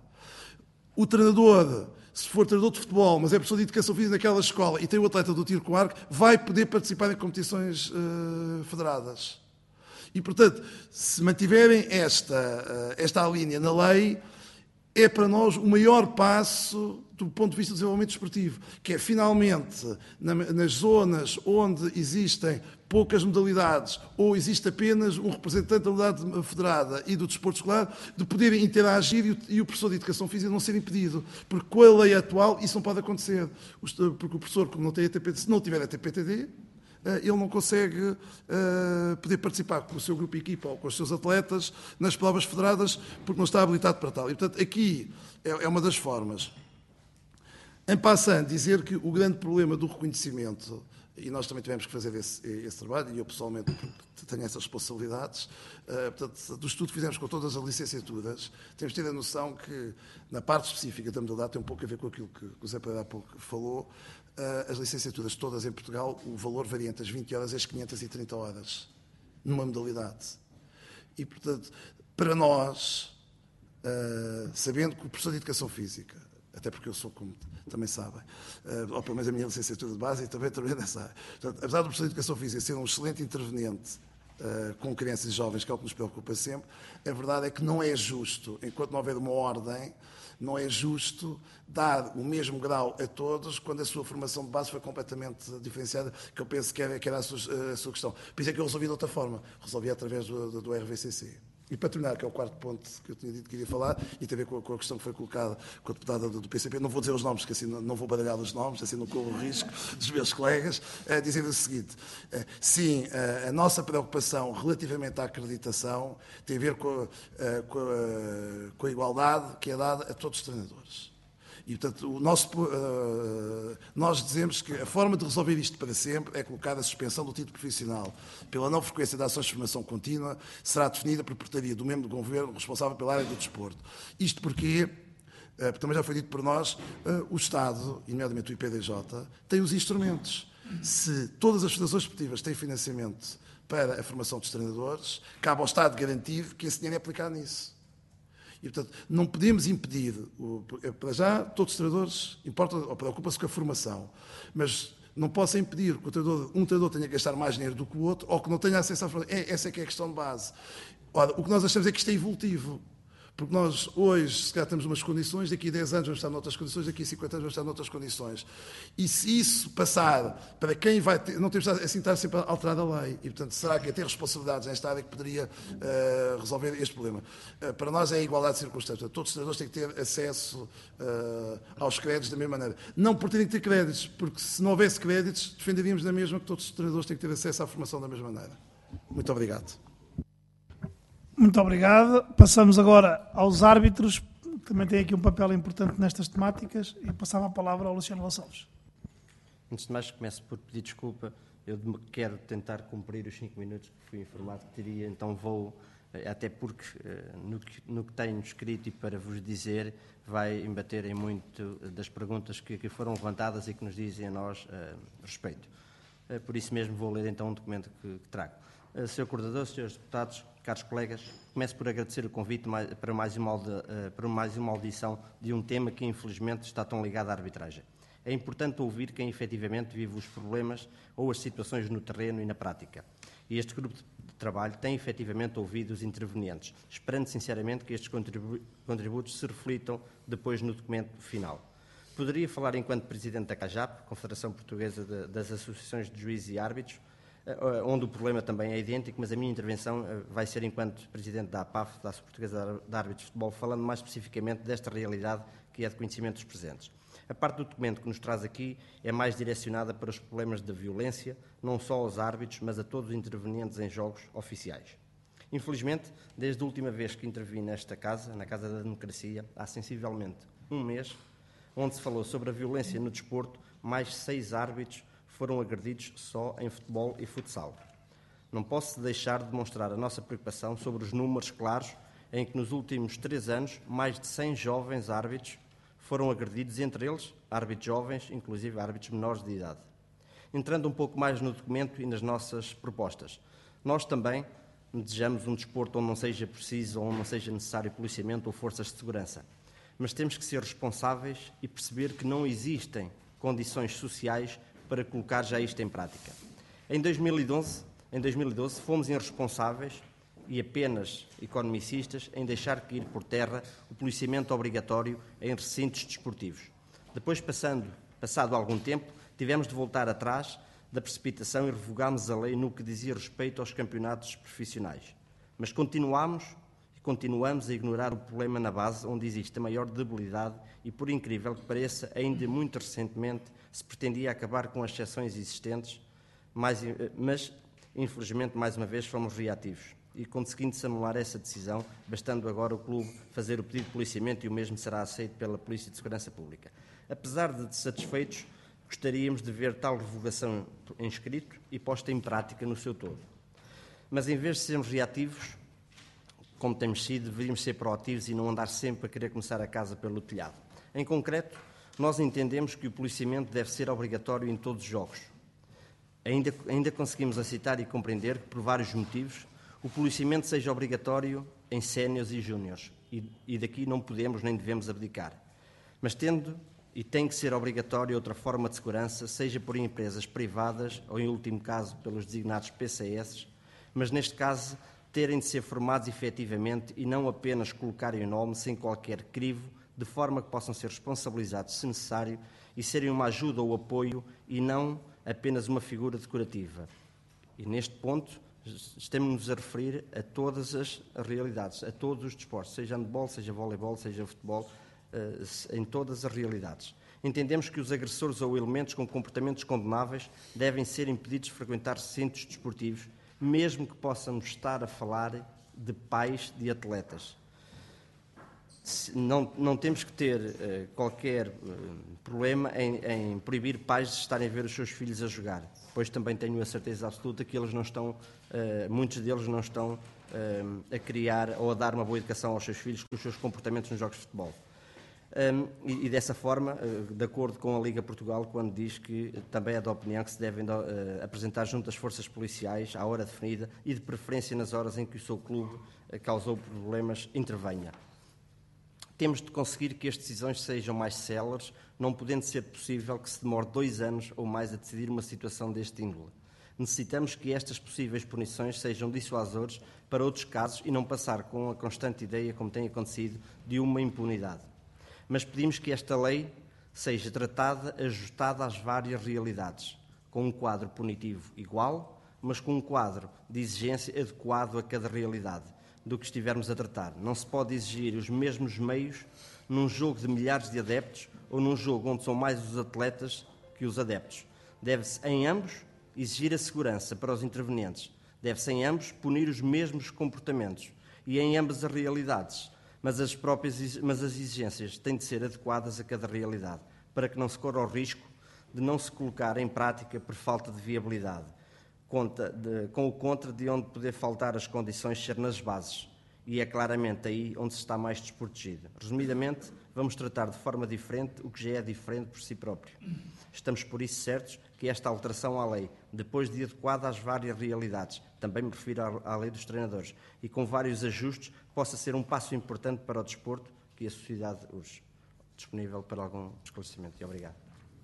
o treinador, se for treinador de futebol, mas é professor de educação física naquela escola e tem o atleta do tiro com arco, vai poder participar em competições uh, federadas. E, portanto, se mantiverem esta, uh, esta linha na lei, é para nós o maior passo do ponto de vista do desenvolvimento desportivo, que é, finalmente, na, nas zonas onde existem poucas modalidades ou existe apenas um representante da modalidade federada e do desporto escolar, de poderem interagir e o, e o professor de educação física não ser impedido. Porque com a lei atual isso não pode acontecer. Porque o professor, como não tem a T P T D, se não tiver a T P T D, ele não consegue uh, poder participar com o seu grupo de equipa ou com os seus atletas nas provas federadas porque não está habilitado para tal. E, portanto, aqui é, é uma das formas. Em passando, dizer que o grande problema do reconhecimento, e nós também tivemos que fazer esse, esse trabalho, e eu pessoalmente tenho essas responsabilidades, uh, portanto, do estudo que fizemos com todas as licenciaturas, temos de ter a noção que, na parte específica da modalidade, tem um pouco a ver com aquilo que o Zé Pereira há pouco falou, uh, as licenciaturas todas em Portugal, o valor varia entre as vinte horas e as quinhentas e trinta horas, numa modalidade. E, portanto, para nós, uh, sabendo que o professor de Educação Física, até porque eu sou, como também sabem, uh, ou pelo menos a minha licenciatura de base, e também trabalhei nessa área. Portanto, apesar do professor de Educação Física ser um excelente interveniente uh, com crianças e jovens, que é o que nos preocupa sempre, a verdade é que não é justo, enquanto não houver uma ordem, não é justo dar o mesmo grau a todos quando a sua formação de base foi completamente diferenciada, que eu penso que era, que era a, sua, a sua questão. Por isso é que eu resolvi de outra forma, resolvi através do, do, do R V C C. E para terminar, que é o quarto ponto que eu tinha dito que iria falar, e tem a ver com a, com a questão que foi colocada com a deputada do, do P C P, não vou dizer os nomes, porque assim não, não vou baralhar os nomes, assim não corro o risco dos meus colegas, uh, dizer o seguinte, uh, sim, uh, a nossa preocupação relativamente à acreditação tem a ver com a, uh, com a, com a igualdade que é dada a todos os treinadores. E, portanto, o nosso, uh, nós dizemos que a forma de resolver isto para sempre é colocar a suspensão do título profissional pela não frequência de ações de formação contínua, será definida por portaria do membro do governo responsável pela área do desporto. Isto porque, uh, porque também já foi dito por nós, uh, o Estado, e nomeadamente o I P D J, tem os instrumentos. Se todas as federações esportivas têm financiamento para a formação dos treinadores, cabe ao Estado garantir que esse dinheiro é aplicado nisso. E, portanto, não podemos impedir, para já, todos os treinadores importam ou preocupam-se com a formação, mas não posso impedir que o treinador, um treinador tenha que gastar mais dinheiro do que o outro ou que não tenha acesso à formação. É, essa é que é a questão de base. Ora, o que nós achamos é que isto é evolutivo, porque nós hoje, se calhar, temos umas condições, daqui a dez anos vamos estar noutras condições, daqui a cinquenta anos vamos estar noutras condições. E se isso passar para quem vai ter, não temos assim estar sempre a alterar a lei, e portanto, será que tem responsabilidades nesta área que poderia uh, resolver este problema? Uh, para nós é a igualdade de circunstâncias. Todos os treinadores têm que ter acesso uh, aos créditos da mesma maneira. Não por terem que ter créditos, porque se não houvesse créditos, defenderíamos da mesma que todos os treinadores têm que ter acesso à formação da mesma maneira. Muito obrigado. Muito obrigado. Passamos agora aos árbitros, que também têm aqui um papel importante nestas temáticas, e passava a palavra ao Luciano Gonçalves. Antes de mais, começo por pedir desculpa. Eu quero tentar cumprir os cinco minutos que fui informado que teria, então vou, até porque no que, no que tenho escrito e para vos dizer, vai embater em muito das perguntas que, que foram levantadas e que nos dizem a nós uh, respeito. Uh, por isso mesmo vou ler então um documento que, que trago. Uh, senhor Coordenador, senhores deputados, caros colegas, começo por agradecer o convite para mais, uma, para mais uma audição de um tema que infelizmente está tão ligado à arbitragem. É importante ouvir quem efetivamente vive os problemas ou as situações no terreno e na prática. E este grupo de trabalho tem efetivamente ouvido os intervenientes, esperando sinceramente que estes contributos se reflitam depois no documento final. Poderia falar enquanto Presidente da CAJAP, Confederação Portuguesa de, das Associações de Juízes e Árbitros, onde o problema também é idêntico, mas a minha intervenção vai ser enquanto Presidente da A P A F, da Associação Portuguesa de Árbitros de Futebol, falando mais especificamente desta realidade que é de conhecimento dos presentes. A parte do documento que nos traz aqui é mais direcionada para os problemas da violência, não só aos árbitros, mas a todos os intervenientes em jogos oficiais. Infelizmente, desde a última vez que intervi nesta casa, na Casa da Democracia, há sensivelmente um mês, onde se falou sobre a violência no desporto, mais seis árbitros foram agredidos só em futebol e futsal. Não posso deixar de demonstrar a nossa preocupação sobre os números claros em que nos últimos três anos mais de cem jovens árbitros foram agredidos, entre eles árbitros jovens, inclusive árbitros menores de idade. Entrando um pouco mais no documento e nas nossas propostas, nós também desejamos um desporto onde não seja preciso ou onde não seja necessário policiamento ou forças de segurança, mas temos que ser responsáveis e perceber que não existem condições sociais para colocar já isto em prática. Em dois mil e doze, em dois mil e doze fomos irresponsáveis e apenas economicistas em deixar cair por terra o policiamento obrigatório em recintos desportivos. Depois, passando, passado algum tempo, tivemos de voltar atrás da precipitação e revogámos a lei no que dizia respeito aos campeonatos profissionais. Mas continuámos e continuamos a ignorar o problema na base, onde existe a maior debilidade e, por incrível que pareça, ainda muito recentemente se pretendia acabar com as exceções existentes, mas, mas infelizmente, mais uma vez, fomos reativos. E conseguindo-se anular essa decisão, bastando agora o clube fazer o pedido de policiamento e o mesmo será aceito pela Polícia de Segurança Pública. Apesar de satisfeitos, gostaríamos de ver tal revogação em escrito e posta em prática no seu todo. Mas em vez de sermos reativos, como temos sido, deveríamos ser proativos e não andar sempre a querer começar a casa pelo telhado. Em concreto, nós entendemos que o policiamento deve ser obrigatório em todos os jogos. Ainda, ainda conseguimos aceitar e compreender que, por vários motivos, o policiamento seja obrigatório em séniores e júniores, e, e daqui não podemos nem devemos abdicar. Mas tendo e tem que ser obrigatória outra forma de segurança, seja por empresas privadas ou, em último caso, pelos designados P C S, mas neste caso terem de ser formados efetivamente e não apenas colocarem o nome sem qualquer crivo, de forma que possam ser responsabilizados se necessário e serem uma ajuda ou apoio e não apenas uma figura decorativa. E neste ponto Estamos-nos a referir a todas as realidades, a todos os desportos, seja handebol, seja voleibol, seja futebol, em todas as realidades. Entendemos que os agressores ou elementos com comportamentos condenáveis devem ser impedidos de frequentar centros desportivos, mesmo que possamos estar a falar de pais de atletas. Não, não temos que ter uh, qualquer uh, problema em, em proibir pais de estarem a ver os seus filhos a jogar, pois também tenho a certeza absoluta que eles não estão, uh, muitos deles não estão uh, a criar ou a dar uma boa educação aos seus filhos com os seus comportamentos nos jogos de futebol. Um, e, e dessa forma, uh, de acordo com a Liga Portugal, quando diz que também é da opinião que se devem uh, apresentar junto às forças policiais à hora definida e de preferência nas horas em que o seu clube uh, causou problemas, intervenha. Temos de conseguir que as decisões sejam mais céleres, não podendo ser possível que se demore dois anos ou mais a decidir uma situação deste índole. Necessitamos que estas possíveis punições sejam dissuasores para outros casos e não passar com a constante ideia, como tem acontecido, de uma impunidade. Mas pedimos que esta lei seja tratada, ajustada às várias realidades, com um quadro punitivo igual, mas com um quadro de exigência adequado a cada realidade do que estivermos a tratar. Não se pode exigir os mesmos meios num jogo de milhares de adeptos ou num jogo onde são mais os atletas que os adeptos. Deve-se, em ambos, exigir a segurança para os intervenientes. Deve-se, em ambos, punir os mesmos comportamentos e em ambas as realidades. Mas as próprias mas as exigências têm de ser adequadas a cada realidade, para que não se corra o risco de não se colocar em prática por falta de viabilidade, conta de, com o contra de onde poder faltar as condições ser nas bases, e é claramente aí onde se está mais desprotegido. Resumidamente, vamos tratar de forma diferente o que já é diferente por si próprio. Estamos por isso certos que esta alteração à lei, depois de adequada às várias realidades, também me refiro à, à lei dos treinadores, e com vários ajustes, possa ser um passo importante para o desporto que a sociedade urge. Disponível para algum esclarecimento. E obrigado.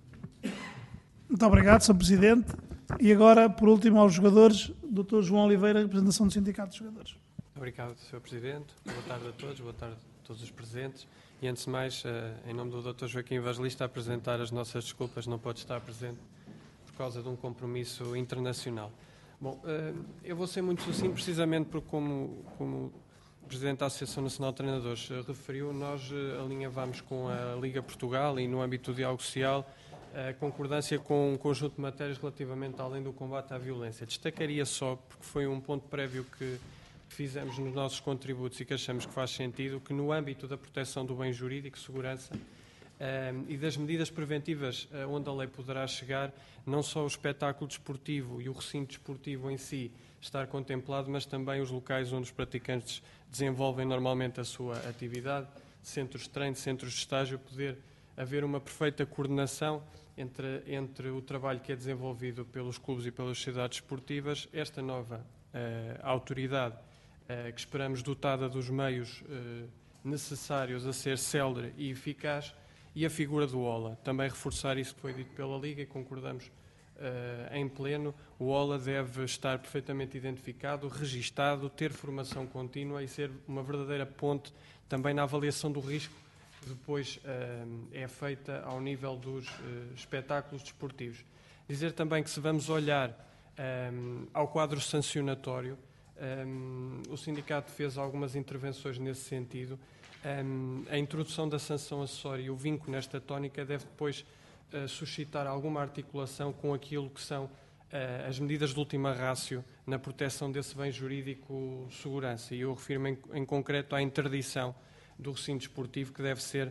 Muito obrigado, senhor Presidente. E agora, por último, aos jogadores, doutor João Oliveira, representação do Sindicato de Jogadores. Obrigado, senhor Presidente. Boa tarde a todos, boa tarde a todos os presentes. E antes de mais, em nome do doutor Joaquim Evangelista, apresentar as nossas desculpas, não pode estar presente por causa de um compromisso internacional. Bom, eu vou ser muito sucinto, precisamente porque, como, como o Presidente da Associação Nacional de Treinadores referiu, nós alinhavamos com a Liga Portugal e, no âmbito do diálogo social, a concordância com um conjunto de matérias relativamente além do combate à violência. Destacaria só, porque foi um ponto prévio que fizemos nos nossos contributos e que achamos que faz sentido, que no âmbito da proteção do bem jurídico, segurança um, e das medidas preventivas uh, onde a lei poderá chegar, não só o espetáculo desportivo e o recinto desportivo em si estar contemplado, mas também os locais onde os praticantes desenvolvem normalmente a sua atividade, centros de treino, centros de estágio, poder haver uma perfeita coordenação entre, entre o trabalho que é desenvolvido pelos clubes e pelas sociedades esportivas, esta nova uh, autoridade uh, que esperamos dotada dos meios uh, necessários a ser célere e eficaz, e a figura do OLA. Também reforçar isso que foi dito pela Liga e concordamos uh, em pleno. O OLA deve estar perfeitamente identificado, registado, ter formação contínua e ser uma verdadeira ponte também na avaliação do risco que depois uh, é feita ao nível dos uh, espetáculos desportivos. Dizer também que, se vamos olhar um, ao quadro sancionatório, um, o sindicato fez algumas intervenções nesse sentido. Um, a introdução da sanção acessória e o vinco nesta tónica deve depois uh, suscitar alguma articulação com aquilo que são uh, as medidas de última rácio na proteção desse bem jurídico segurança. E eu refiro-me em, em concreto à interdição do recinto esportivo, que deve ser uh,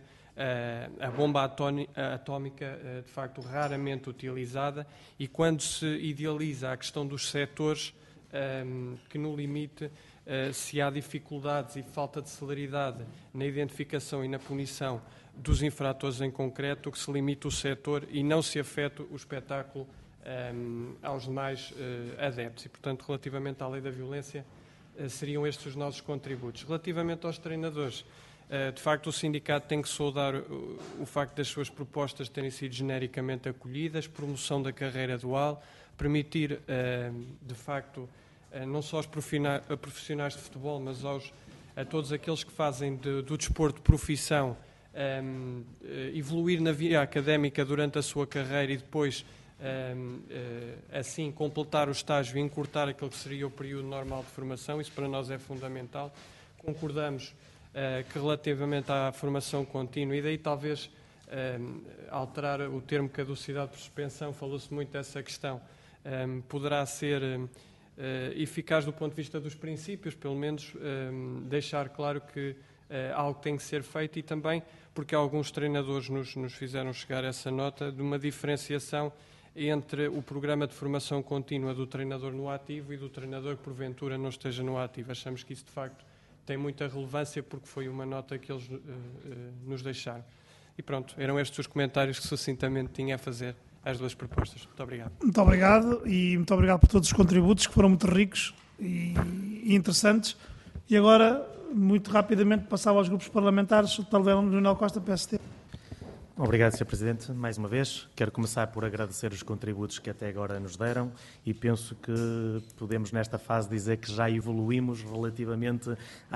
a bomba atómica, uh, de facto, raramente utilizada, e quando se idealiza a questão dos setores, um, que no limite, uh, se há dificuldades e falta de celeridade na identificação e na punição dos infratores em concreto, que se limite o setor e não se afeta o espetáculo um, aos demais uh, adeptos. E, portanto, relativamente à lei da violência, uh, seriam estes os nossos contributos. Relativamente aos treinadores, de facto, o sindicato tem que saudar o facto das suas propostas terem sido genericamente acolhidas, promoção da carreira dual, permitir, de facto, não só aos profissionais de futebol, mas aos, a todos aqueles que fazem de, do desporto profissão, evoluir na via académica durante a sua carreira e depois assim completar o estágio e encurtar aquele que seria o período normal de formação. Isso para nós é fundamental. Concordamos que relativamente à formação contínua, e daí talvez alterar o termo caducidade por suspensão, falou-se muito dessa questão, poderá ser eficaz do ponto de vista dos princípios, pelo menos deixar claro que algo tem que ser feito, e também porque alguns treinadores nos, nos fizeram chegar essa nota de uma diferenciação entre o programa de formação contínua do treinador no ativo e do treinador que porventura não esteja no ativo. Achamos que isso de facto tem muita relevância porque foi uma nota que eles uh, uh, nos deixaram. E pronto, eram estes os comentários que sucintamente tinha a fazer às duas propostas. Muito obrigado. Muito obrigado e muito obrigado por todos os contributos que foram muito ricos e, e interessantes. E agora, muito rapidamente, passava aos grupos parlamentares. O deputado Leonel Costa, P S D. Obrigado, senhor Presidente. Mais uma vez, quero começar por agradecer os contributos que até agora nos deram e penso que podemos, nesta fase, dizer que já evoluímos relativamente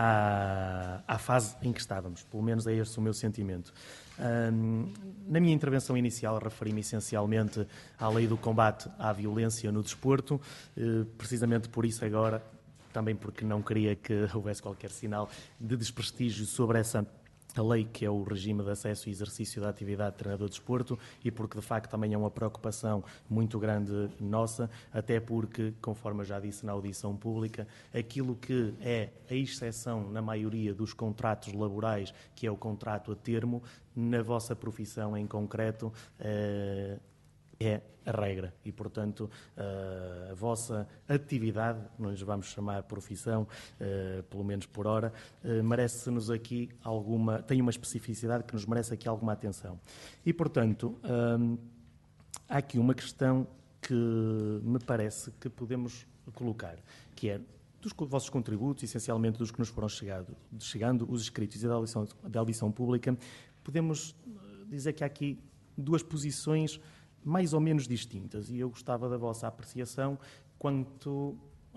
à, à fase em que estávamos. Pelo menos é este o meu sentimento. Um, na minha intervenção inicial, referi-me essencialmente à lei do combate à violência no desporto. Uh, precisamente por isso agora, também porque não queria que houvesse qualquer sinal de desprestígio sobre essa a lei, que é o regime de acesso e exercício da atividade de treinador de desporto, e porque de facto também é uma preocupação muito grande nossa, até porque, conforme eu já disse na audição pública, aquilo que é a exceção na maioria dos contratos laborais, que é o contrato a termo, na vossa profissão em concreto, eh, é a regra e, portanto, a vossa atividade, não lhes vamos chamar profissão, pelo menos por hora, merece-nos aqui alguma, tem uma especificidade que nos merece aqui alguma atenção. E, portanto, há aqui uma questão que me parece que podemos colocar, que é dos vossos contributos, essencialmente dos que nos foram chegado, chegando, os escritos e da audição, da audição pública, podemos dizer que há aqui duas posições mais ou menos distintas, e eu gostava da vossa apreciação quanto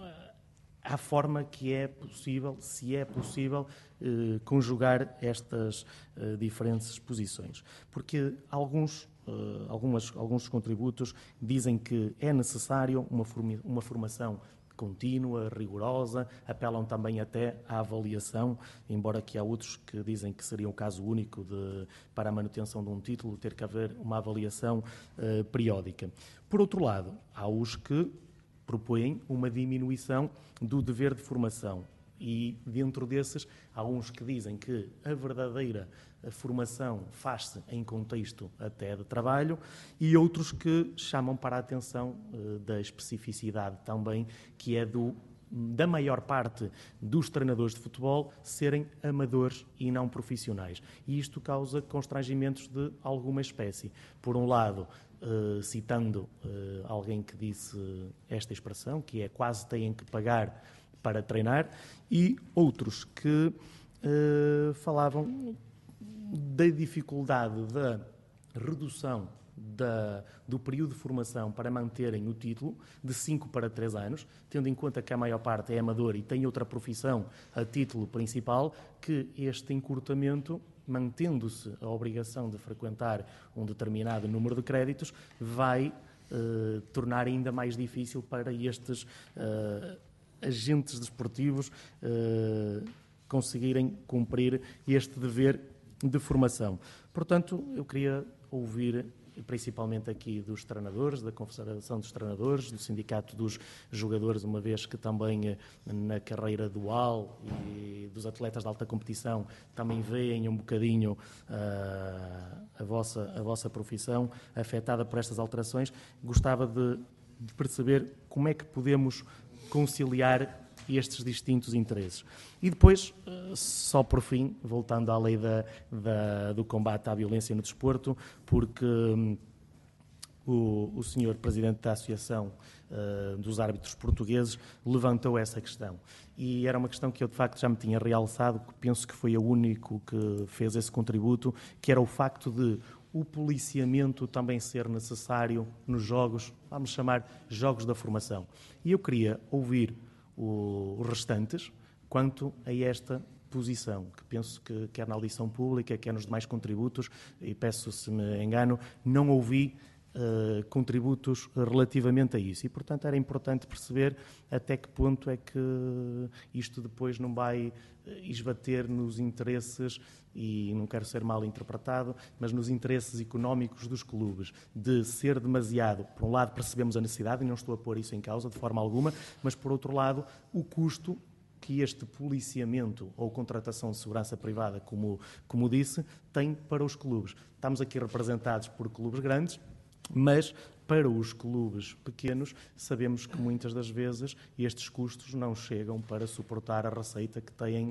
à forma que é possível, se é possível, eh, conjugar estas eh, diferentes posições. Porque alguns, eh, algumas, alguns contributos dizem que é necessário uma, formi- uma formação contínua, rigorosa, apelam também até à avaliação, embora que há outros que dizem que seria um caso único de, para a manutenção de um título, ter que haver uma avaliação uh, periódica. Por outro lado, há os que propõem uma diminuição do dever de formação. E, dentro desses, há uns que dizem que a verdadeira a formação faz-se em contexto até de trabalho, e outros que chamam para a atenção uh, da especificidade também, que é do, da maior parte dos treinadores de futebol serem amadores e não profissionais. E isto causa constrangimentos de alguma espécie. Por um lado, uh, citando uh, alguém que disse esta expressão, que é quase têm que pagar para treinar, e outros que uh, falavam da dificuldade da redução da, do período de formação para manterem o título de cinco para três anos, tendo em conta que a maior parte é amador e tem outra profissão a título principal, que este encurtamento, mantendo-se a obrigação de frequentar um determinado número de créditos, vai uh, tornar ainda mais difícil para estes uh, agentes desportivos uh, conseguirem cumprir este dever de formação. Portanto, eu queria ouvir, principalmente aqui dos treinadores, da Confederação dos Treinadores, do Sindicato dos Jogadores, uma vez que também na carreira dual e dos atletas de alta competição também veem um bocadinho uh, a, vossa, a vossa profissão afetada por estas alterações. Gostava de, de perceber como é que podemos conciliar estes distintos interesses. E depois, só por fim, voltando à lei da, da, do combate à violência no desporto, porque hum, o, o senhor Presidente da Associação uh, dos Árbitros Portugueses levantou essa questão. E era uma questão que eu, de facto, já me tinha realçado, que penso que foi o único que fez esse contributo, que era o facto de o policiamento também ser necessário nos jogos, vamos chamar, jogos da formação. E eu queria ouvir os restantes quanto a esta posição, que penso que quer na audição pública, quer nos demais contributos, e peço se me engano, não ouvi uh, contributos relativamente a isso. E, portanto, era importante perceber até que ponto é que isto depois não vai esbater nos interesses, e não quero ser mal interpretado, mas nos interesses económicos dos clubes, de ser demasiado, por um lado percebemos a necessidade, e não estou a pôr isso em causa de forma alguma, mas por outro lado o custo que este policiamento ou contratação de segurança privada, como, como disse, tem para os clubes. Estamos aqui representados por clubes grandes, mas para os clubes pequenos sabemos que muitas das vezes estes custos não chegam para suportar a receita que têm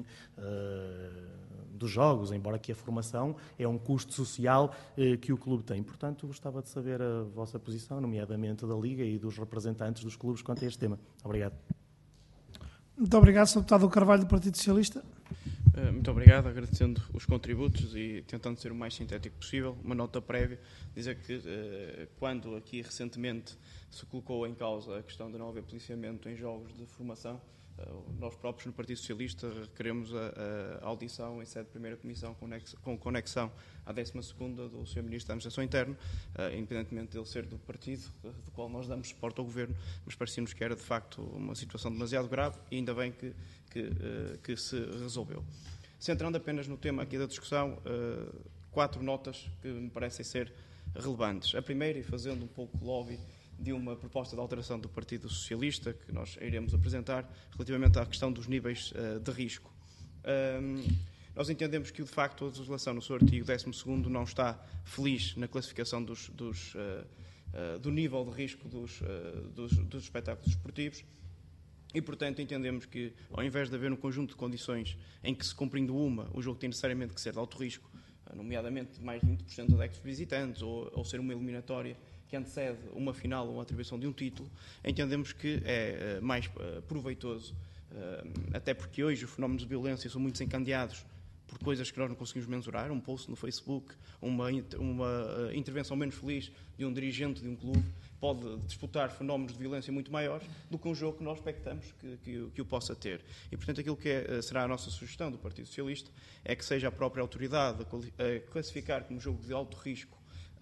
uh, dos jogos, embora que a formação é um custo social uh, que o clube tem. Portanto, gostava de saber a vossa posição, nomeadamente da Liga e dos representantes dos clubes quanto a este tema. Obrigado. Muito obrigado, senhor Deputado Carvalho, do Partido Socialista. Muito obrigado, agradecendo os contributos e tentando ser o mais sintético possível. Uma nota prévia, dizer que quando aqui recentemente se colocou em causa a questão de não haver policiamento em jogos de formação, nós próprios no Partido Socialista requeremos a, a audição em sede de primeira comissão com conexão à décima segunda do senhor Ministro da Administração Interna, independentemente dele ser do partido do qual nós damos suporte ao Governo, mas parecia-nos que era de facto uma situação demasiado grave e ainda bem que, que, que se resolveu. Centrando apenas no tema aqui da discussão, quatro notas que me parecem ser relevantes. A primeira, e fazendo um pouco lobby de uma proposta de alteração do Partido Socialista, que nós iremos apresentar, relativamente à questão dos níveis uh, de risco. Um, nós entendemos que, de facto, a legislação no seu artigo décimo segundo não está feliz na classificação dos, dos, uh, uh, do nível de risco dos, uh, dos, dos espetáculos esportivos e, portanto, entendemos que, ao invés de haver um conjunto de condições em que, se cumprindo uma, o jogo tem necessariamente que ser de alto risco, nomeadamente mais de vinte por cento de adeptos visitantes ou, ou ser uma eliminatória que antecede uma final ou uma atribuição de um título, entendemos que é uh, mais uh, proveitoso, uh, até porque hoje os fenómenos de violência são muito desencadeados por coisas que nós não conseguimos mensurar, um post no Facebook, uma, uma uh, intervenção menos feliz de um dirigente de um clube, pode disputar fenómenos de violência muito maiores do que um jogo que nós expectamos que, que, que o possa ter. E, portanto, aquilo que é, será a nossa sugestão do Partido Socialista é que seja a própria autoridade a classificar como jogo de alto risco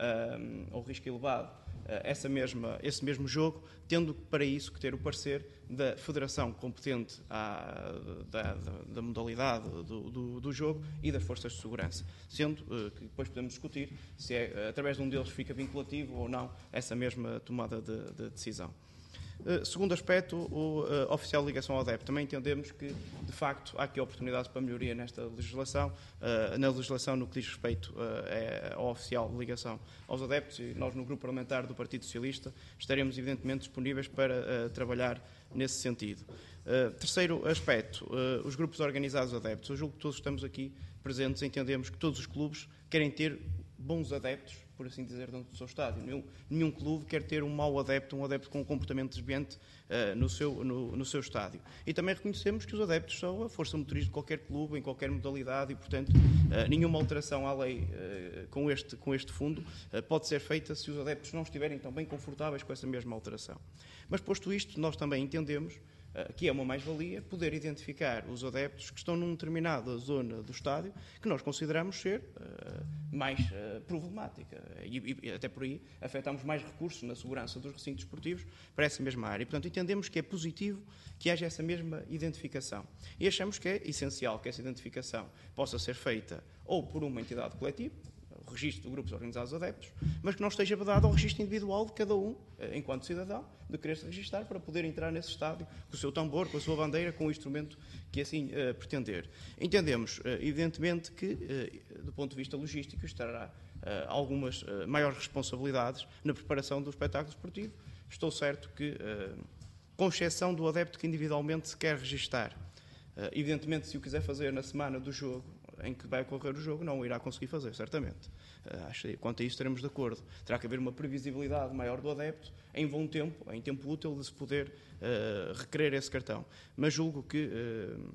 um, ou risco elevado essa mesma, esse mesmo jogo, tendo para isso que ter o parecer da federação competente à, da, da, da modalidade do, do, do jogo e das forças de segurança, sendo uh, que depois podemos discutir se é através de um deles fica vinculativo ou não essa mesma tomada de, de decisão. Uh, segundo aspecto, o uh, oficial de ligação ao adepto. Também entendemos que, de facto, há aqui oportunidades para melhoria nesta legislação, uh, na legislação no que diz respeito uh, é, ao oficial de ligação aos adeptos, e nós, no Grupo Parlamentar do Partido Socialista, estaremos, evidentemente, disponíveis para uh, trabalhar nesse sentido. Uh, terceiro aspecto, uh, os grupos organizados adeptos. Eu julgo que todos estamos aqui presentes, entendemos que todos os clubes querem ter bons adeptos, por assim dizer, dentro do seu estádio. Nenhum, nenhum clube quer ter um mau adepto, um adepto com um comportamento desviante uh, no, seu, no, no seu estádio. E também reconhecemos que os adeptos são a força motriz de qualquer clube, em qualquer modalidade, e, portanto, uh, nenhuma alteração à lei uh, com, este, com este fundo uh, pode ser feita se os adeptos não estiverem tão bem confortáveis com essa mesma alteração. Mas, posto isto, nós também entendemos que é uma mais-valia poder identificar os adeptos que estão numa determinada zona do estádio que nós consideramos ser uh, mais uh, problemática. E, e até por aí afetamos mais recursos na segurança dos recintos esportivos para essa mesma área. E, portanto, entendemos que é positivo que haja essa mesma identificação. E achamos que é essencial que essa identificação possa ser feita ou por uma entidade coletiva, o registro de grupos organizados adeptos, mas que não esteja vedado ao registro individual de cada um, enquanto cidadão, de querer se registrar para poder entrar nesse estádio com o seu tambor, com a sua bandeira, com o instrumento que assim uh, pretender. Entendemos, uh, evidentemente, que, uh, do ponto de vista logístico, estará uh, algumas uh, maiores responsabilidades na preparação do espetáculo esportivo. Estou certo que, uh, com exceção do adepto que individualmente se quer registar, uh, evidentemente, se o quiser fazer na semana do jogo, em que vai ocorrer o jogo, não o irá conseguir fazer, certamente. Uh, acho que quanto a isso estaremos de acordo. Terá que haver uma previsibilidade maior do adepto em bom tempo, em tempo útil, de se poder uh, requerer esse cartão. Mas julgo que uh,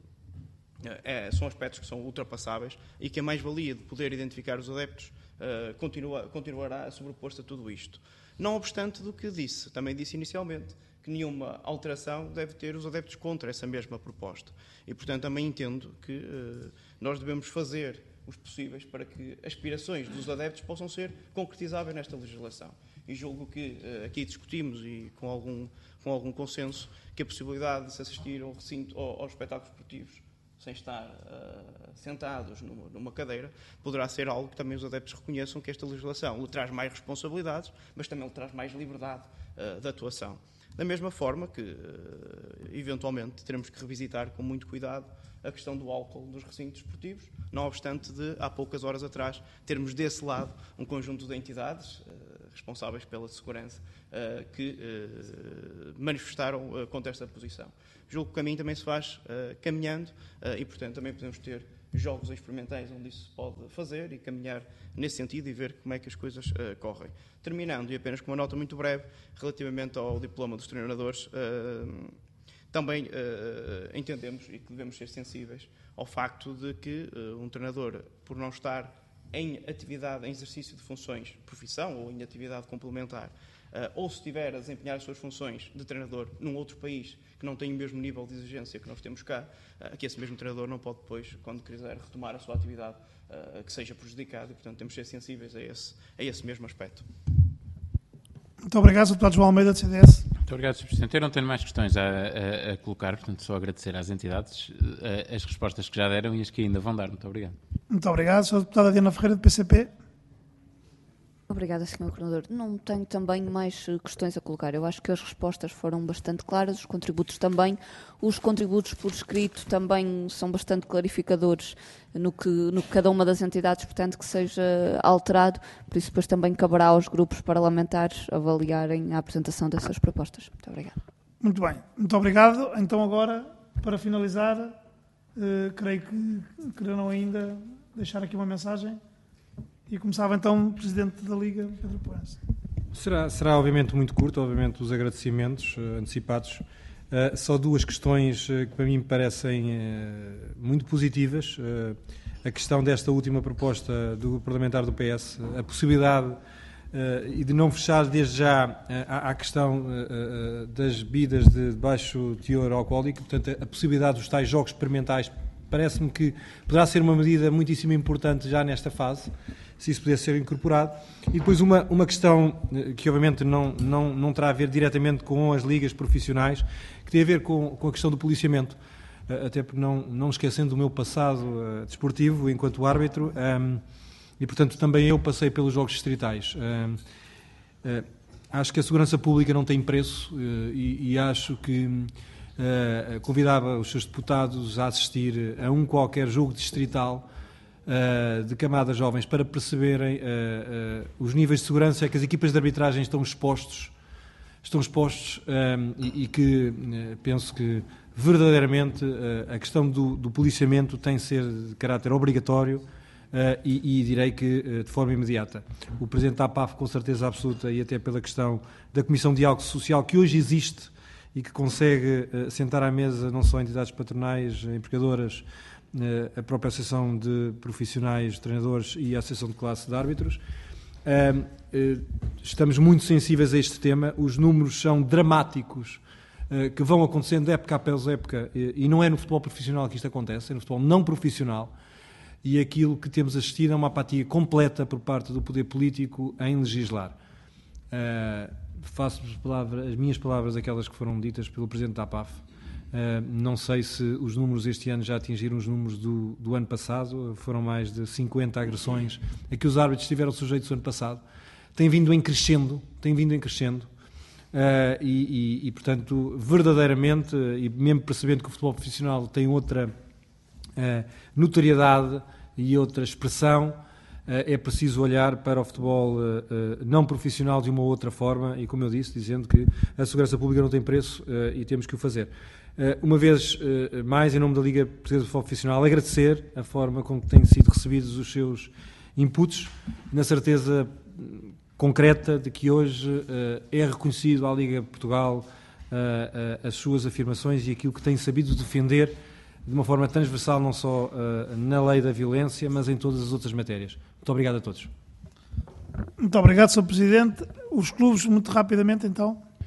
é, são aspectos que são ultrapassáveis e que a mais-valia de poder identificar os adeptos uh, continua, continuará a sobrepor-se a tudo isto. Não obstante do que disse, também disse inicialmente, que nenhuma alteração deve ter os adeptos contra essa mesma proposta. E, portanto, também entendo que uh, nós devemos fazer os possíveis para que aspirações dos adeptos possam ser concretizáveis nesta legislação. E julgo que uh, aqui discutimos, e com algum, com algum consenso, que a possibilidade de se assistir ao recinto, ao, aos espetáculos esportivos sem estar uh, sentados numa, numa cadeira, poderá ser algo que também os adeptos reconheçam, que esta legislação lhe traz mais responsabilidades, mas também lhe traz mais liberdade uh, de atuação. Da mesma forma que, uh, eventualmente, teremos que revisitar com muito cuidado a questão do álcool nos recintos esportivos, não obstante de, há poucas horas atrás, termos desse lado um conjunto de entidades uh, responsáveis pela segurança uh, que uh, manifestaram uh, contra esta posição. Julgo que o caminho também se faz uh, caminhando uh, e, portanto, também podemos ter jogos experimentais onde isso se pode fazer e caminhar nesse sentido e ver como é que as coisas uh, correm. Terminando, e apenas com uma nota muito breve, relativamente ao diploma dos treinadores, uh, também uh, entendemos e que devemos ser sensíveis ao facto de que uh, um treinador, por não estar em atividade, em exercício de funções de profissão ou em atividade complementar, uh, ou se estiver a desempenhar as suas funções de treinador num outro país que não tem o mesmo nível de exigência que nós temos cá, uh, que esse mesmo treinador não pode depois, quando quiser retomar a sua atividade, uh, que seja prejudicado, e, portanto, temos de ser sensíveis a esse, a esse mesmo aspecto. Muito obrigado, Deputado João Almeida, do C D S. Muito obrigado, senhor Presidente. Eu não tenho mais questões a, a, a colocar, portanto, só agradecer às entidades a, as respostas que já deram e as que ainda vão dar. Muito obrigado. Muito obrigado, senhora Deputada Diana Ferreira, do P C P. Obrigada, senhor Coordenador. Não tenho também mais questões a colocar. Eu acho que as respostas foram bastante claras, os contributos também. Os contributos por escrito também são bastante clarificadores no que, no que cada uma das entidades pretende que seja alterado. Por isso, depois também caberá aos grupos parlamentares avaliarem a apresentação dessas propostas. Muito obrigada. Muito bem. Muito obrigado. Então, agora, para finalizar, uh, creio que quererão ainda deixar aqui uma mensagem. E começava então o Presidente da Liga, Pedro Poença. Será, será obviamente muito curto, obviamente os agradecimentos uh, antecipados. Uh, só duas questões uh, que para mim me parecem uh, muito positivas. Uh, a questão desta última proposta do parlamentar do P S, a possibilidade uh, e de não fechar desde já uh, à, à questão uh, uh, das bebidas de baixo teor alcoólico, portanto a possibilidade dos tais jogos experimentais, parece-me que poderá ser uma medida muitíssimo importante já nesta fase, se isso puder ser incorporado. E depois uma, uma questão que obviamente não, não, não terá a ver diretamente com as ligas profissionais, que tem a ver com, com a questão do policiamento, até porque não, não esquecendo do meu passado uh, desportivo enquanto árbitro, um, e portanto também eu passei pelos jogos distritais. Um, uh, acho que a segurança pública não tem preço uh, e, e acho que uh, convidava os seus deputados a assistir a um qualquer jogo distrital Uh, de camadas jovens para perceberem uh, uh, os níveis de segurança que as equipas de arbitragem estão expostos, estão expostos um, e, e que uh, penso que verdadeiramente uh, a questão do, do policiamento tem de ser de caráter obrigatório uh, e, e direi que uh, de forma imediata. O Presidente da A P A F, com certeza absoluta, e até pela questão da Comissão de Diálogo Social, que hoje existe e que consegue uh, sentar à mesa não só entidades patronais, empregadoras, a própria Associação de Profissionais de Treinadores e a Associação de Classe de Árbitros. Estamos muito sensíveis a este tema, os números são dramáticos que vão acontecendo época após época, e não é no futebol profissional que isto acontece, é no futebol não profissional, e aquilo que temos assistido é uma apatia completa por parte do poder político em legislar. Faço as, palavras, as minhas palavras aquelas que foram ditas pelo Presidente da A P A F. Uh, não sei se os números este ano já atingiram os números do, do ano passado, foram mais de cinquenta agressões a que os árbitros estiveram sujeitos no ano passado. Tem vindo em crescendo, tem vindo em crescendo uh, e, e, e, portanto, verdadeiramente, e mesmo percebendo que o futebol profissional tem outra uh, notoriedade e outra expressão, uh, é preciso olhar para o futebol uh, uh, não profissional de uma outra forma e, como eu disse, dizendo que a segurança pública não tem preço uh, e temos que o fazer. Uma vez mais, em nome da Liga Portuguesa de Futebol Profissional, agradecer a forma como têm sido recebidos os seus inputs, na certeza concreta de que hoje é reconhecido à Liga Portugal as suas afirmações e aquilo que tem sabido defender de uma forma transversal, não só na lei da violência, mas em todas as outras matérias. Muito obrigado a todos. Muito obrigado, senhor Presidente. Os clubes, muito rapidamente, então.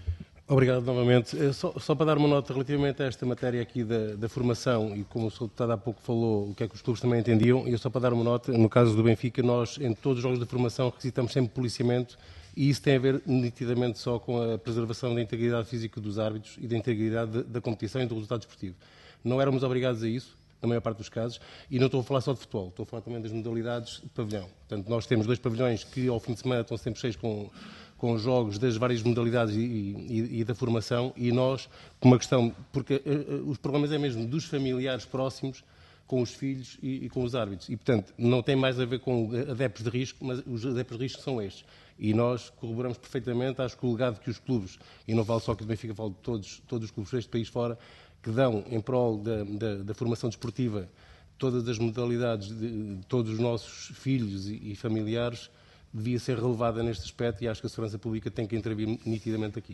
Obrigado novamente. Só, só para dar uma nota relativamente a esta matéria aqui da, da formação e como o senhor deputado há pouco falou, o que é que os clubes também entendiam, e só para dar uma nota, no caso do Benfica, nós em todos os jogos de formação requisitamos sempre policiamento e isso tem a ver nitidamente só com a preservação da integridade física dos árbitros e da integridade de, da competição e do resultado desportivo. Não éramos obrigados a isso, na maior parte dos casos, e não estou a falar só de futebol, estou a falar também das modalidades de pavilhão. Portanto, nós temos dois pavilhões que ao fim de semana estão sempre cheios com... com jogos das várias modalidades e, e, e da formação, e nós, por uma questão, porque uh, uh, os problemas é mesmo dos familiares próximos com os filhos e, e com os árbitros, e portanto não tem mais a ver com adeptos de risco, mas os adeptos de risco são estes, e nós corroboramos perfeitamente, acho que o legado que os clubes, e não vale só que o Benfica, falo de todos, todos os clubes deste país fora, que dão em prol da, da, da formação desportiva, todas as modalidades de, de todos os nossos filhos e, e familiares, devia ser relevada neste aspecto e acho que a segurança pública tem que intervir nitidamente aqui.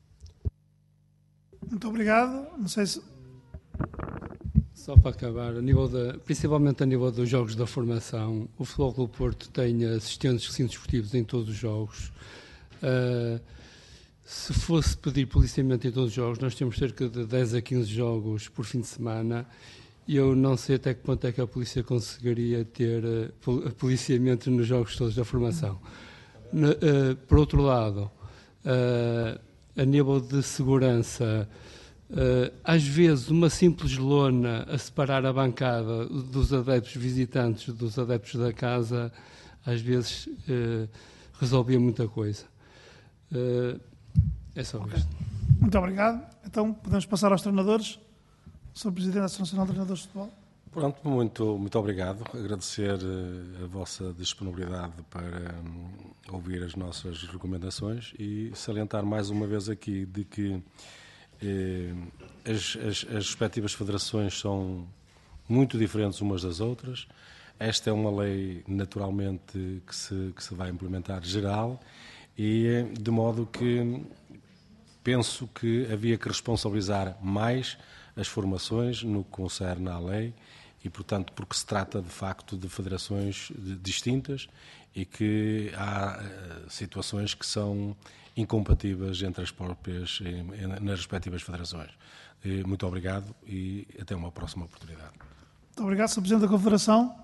Muito obrigado. Não sei se... Só para acabar, a nível da, principalmente a nível dos jogos da formação, o Futebol Clube Porto tem assistentes de recintos esportivos em todos os jogos. Uh, se fosse pedir policiamento em todos os jogos, nós temos cerca de dez a quinze jogos por fim de semana. E eu não sei até que ponto é que a polícia conseguiria ter uh, policiamento nos jogos todos da formação. Na, uh, por outro lado, uh, a nível de segurança, uh, às vezes uma simples lona a separar a bancada dos adeptos visitantes dos adeptos da casa, às vezes uh, resolvia muita coisa. Uh, é só okay. isto. Muito obrigado. Então podemos passar aos treinadores. senhor Presidente da Associação Nacional de Treinadores de Futebol. Pronto, muito, muito obrigado. Agradecer a vossa disponibilidade para um, ouvir as nossas recomendações e salientar mais uma vez aqui de que eh, as, as, as respectivas federações são muito diferentes umas das outras. Esta é uma lei, naturalmente, que se, que se vai implementar geral e de modo que penso que havia que responsabilizar mais as formações no que concerne à lei e, portanto, porque se trata, de facto, de federações distintas e que há uh, situações que são incompatíveis entre as próprias, em, nas respectivas federações. E, muito obrigado e até uma próxima oportunidade. Muito obrigado, senhor Presidente da Confederação.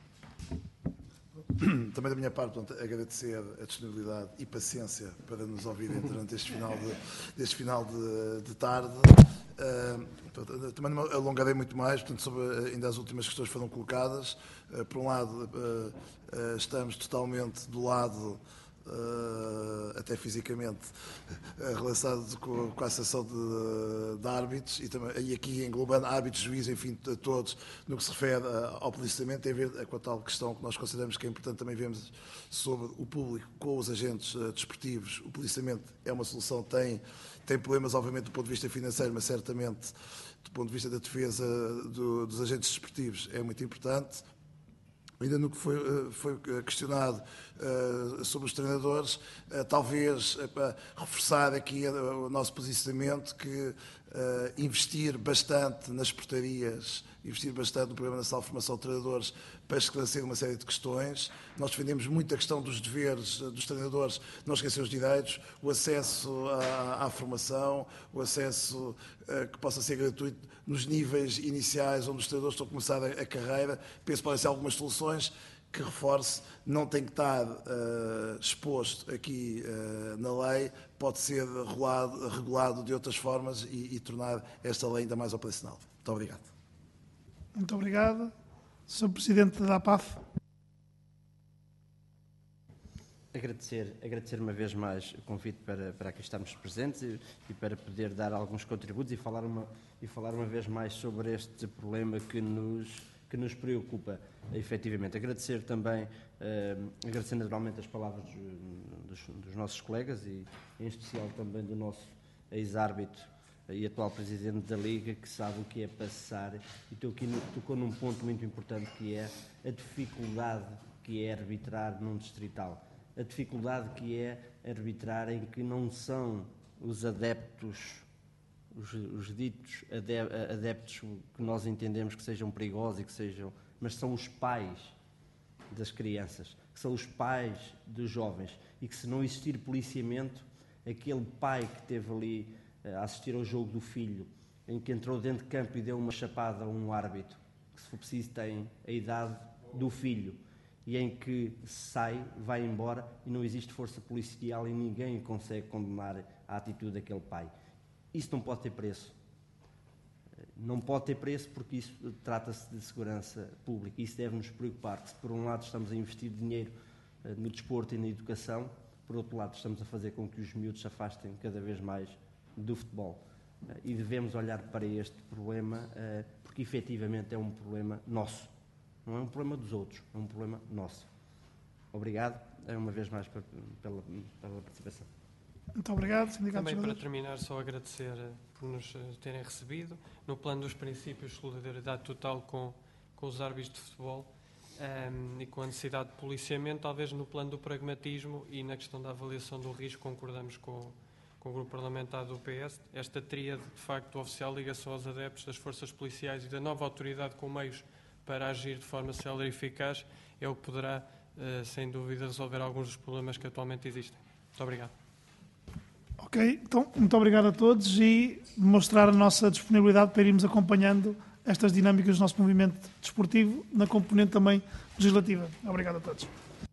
Também da minha parte, portanto, agradecer a disponibilidade e paciência para nos ouvirem durante este final de, deste final de, de tarde. Uh, portanto, também não me alongarei muito mais, portanto, sobre ainda as últimas questões foram colocadas. Uh, por um lado, uh, uh, estamos totalmente do lado, uh, até fisicamente, uh, relacionado com, com a Associação de, de Árbitros e, também, e aqui englobando árbitros, juízes, enfim, todos, no que se refere ao policiamento, tem a ver com a tal questão que nós consideramos que é importante também vermos sobre o público com os agentes uh, desportivos. O policiamento é uma solução, tem, tem problemas, obviamente, do ponto de vista financeiro, mas certamente do ponto de vista da defesa do, dos agentes desportivos é muito importante. Ainda no que foi, foi questionado uh, sobre os treinadores, uh, talvez uh, para reforçar aqui uh, o nosso posicionamento que uh, investir bastante nas portarias, investir bastante no Programa Nacional de Formação de Treinadores para esclarecer uma série de questões. Nós defendemos muito a questão dos deveres uh, dos treinadores, não esquecer os direitos, o acesso à, à formação, o acesso uh, que possa ser gratuito nos níveis iniciais onde os treinadores estão a começar a, a carreira. Penso que podem ser algumas soluções que, reforce, não tem que estar uh, exposto aqui uh, na lei, pode ser regulado, regulado de outras formas e, e tornar esta lei ainda mais operacional. Muito obrigado. Muito obrigado. senhor Presidente da A P A F. Agradecer, agradecer uma vez mais o convite para, para aqui estarmos presentes e, e para poder dar alguns contributos e falar, uma, e falar uma vez mais sobre este problema que nos, que nos preocupa, efetivamente. Agradecer também, uh, agradecer naturalmente as palavras dos, dos nossos colegas e em especial também do nosso ex-árbitro e atual Presidente da Liga, que sabe o que é passar e tocou num ponto muito importante que é a dificuldade que é arbitrar num distrital. A dificuldade que é arbitrar em que não são os adeptos, os, os ditos adeptos que nós entendemos que sejam perigosos e que sejam, mas são os pais das crianças, que são os pais dos jovens e que se não existir policiamento aquele pai que esteve ali a assistir ao jogo do filho, em que entrou dentro de campo e deu uma chapada a um árbitro, que se for preciso tem a idade do filho, e em que sai, vai embora e não existe força policial e ninguém consegue condenar a atitude daquele pai. Isso não pode ter preço. Não pode ter preço porque isso trata-se de segurança pública. Isso deve nos preocupar. Se por um lado estamos a investir dinheiro no desporto e na educação, por outro lado estamos a fazer com que os miúdos se afastem cada vez mais do futebol. E devemos olhar para este problema porque efetivamente é um problema nosso. Não é um problema dos outros, é um problema nosso. Obrigado, uma vez mais, pela, pela participação. Muito obrigado, Sindicato Também dos para Jogadores. terminar, só agradecer por nos terem recebido. No plano dos princípios de solidariedade total com, com os árbitros de futebol um, e com a necessidade de policiamento, talvez no plano do pragmatismo e na questão da avaliação do risco, concordamos com, com o grupo parlamentar do P S. Esta tríade, de facto, do oficial ligação aos adeptos, das forças policiais e da nova autoridade com meios para agir de forma célere e eficaz, é o que poderá, uh, sem dúvida, resolver alguns dos problemas que atualmente existem. Muito obrigado. Ok, então, muito obrigado a todos e demonstrar a nossa disponibilidade para irmos acompanhando estas dinâmicas do nosso movimento desportivo na componente também legislativa. Obrigado a todos.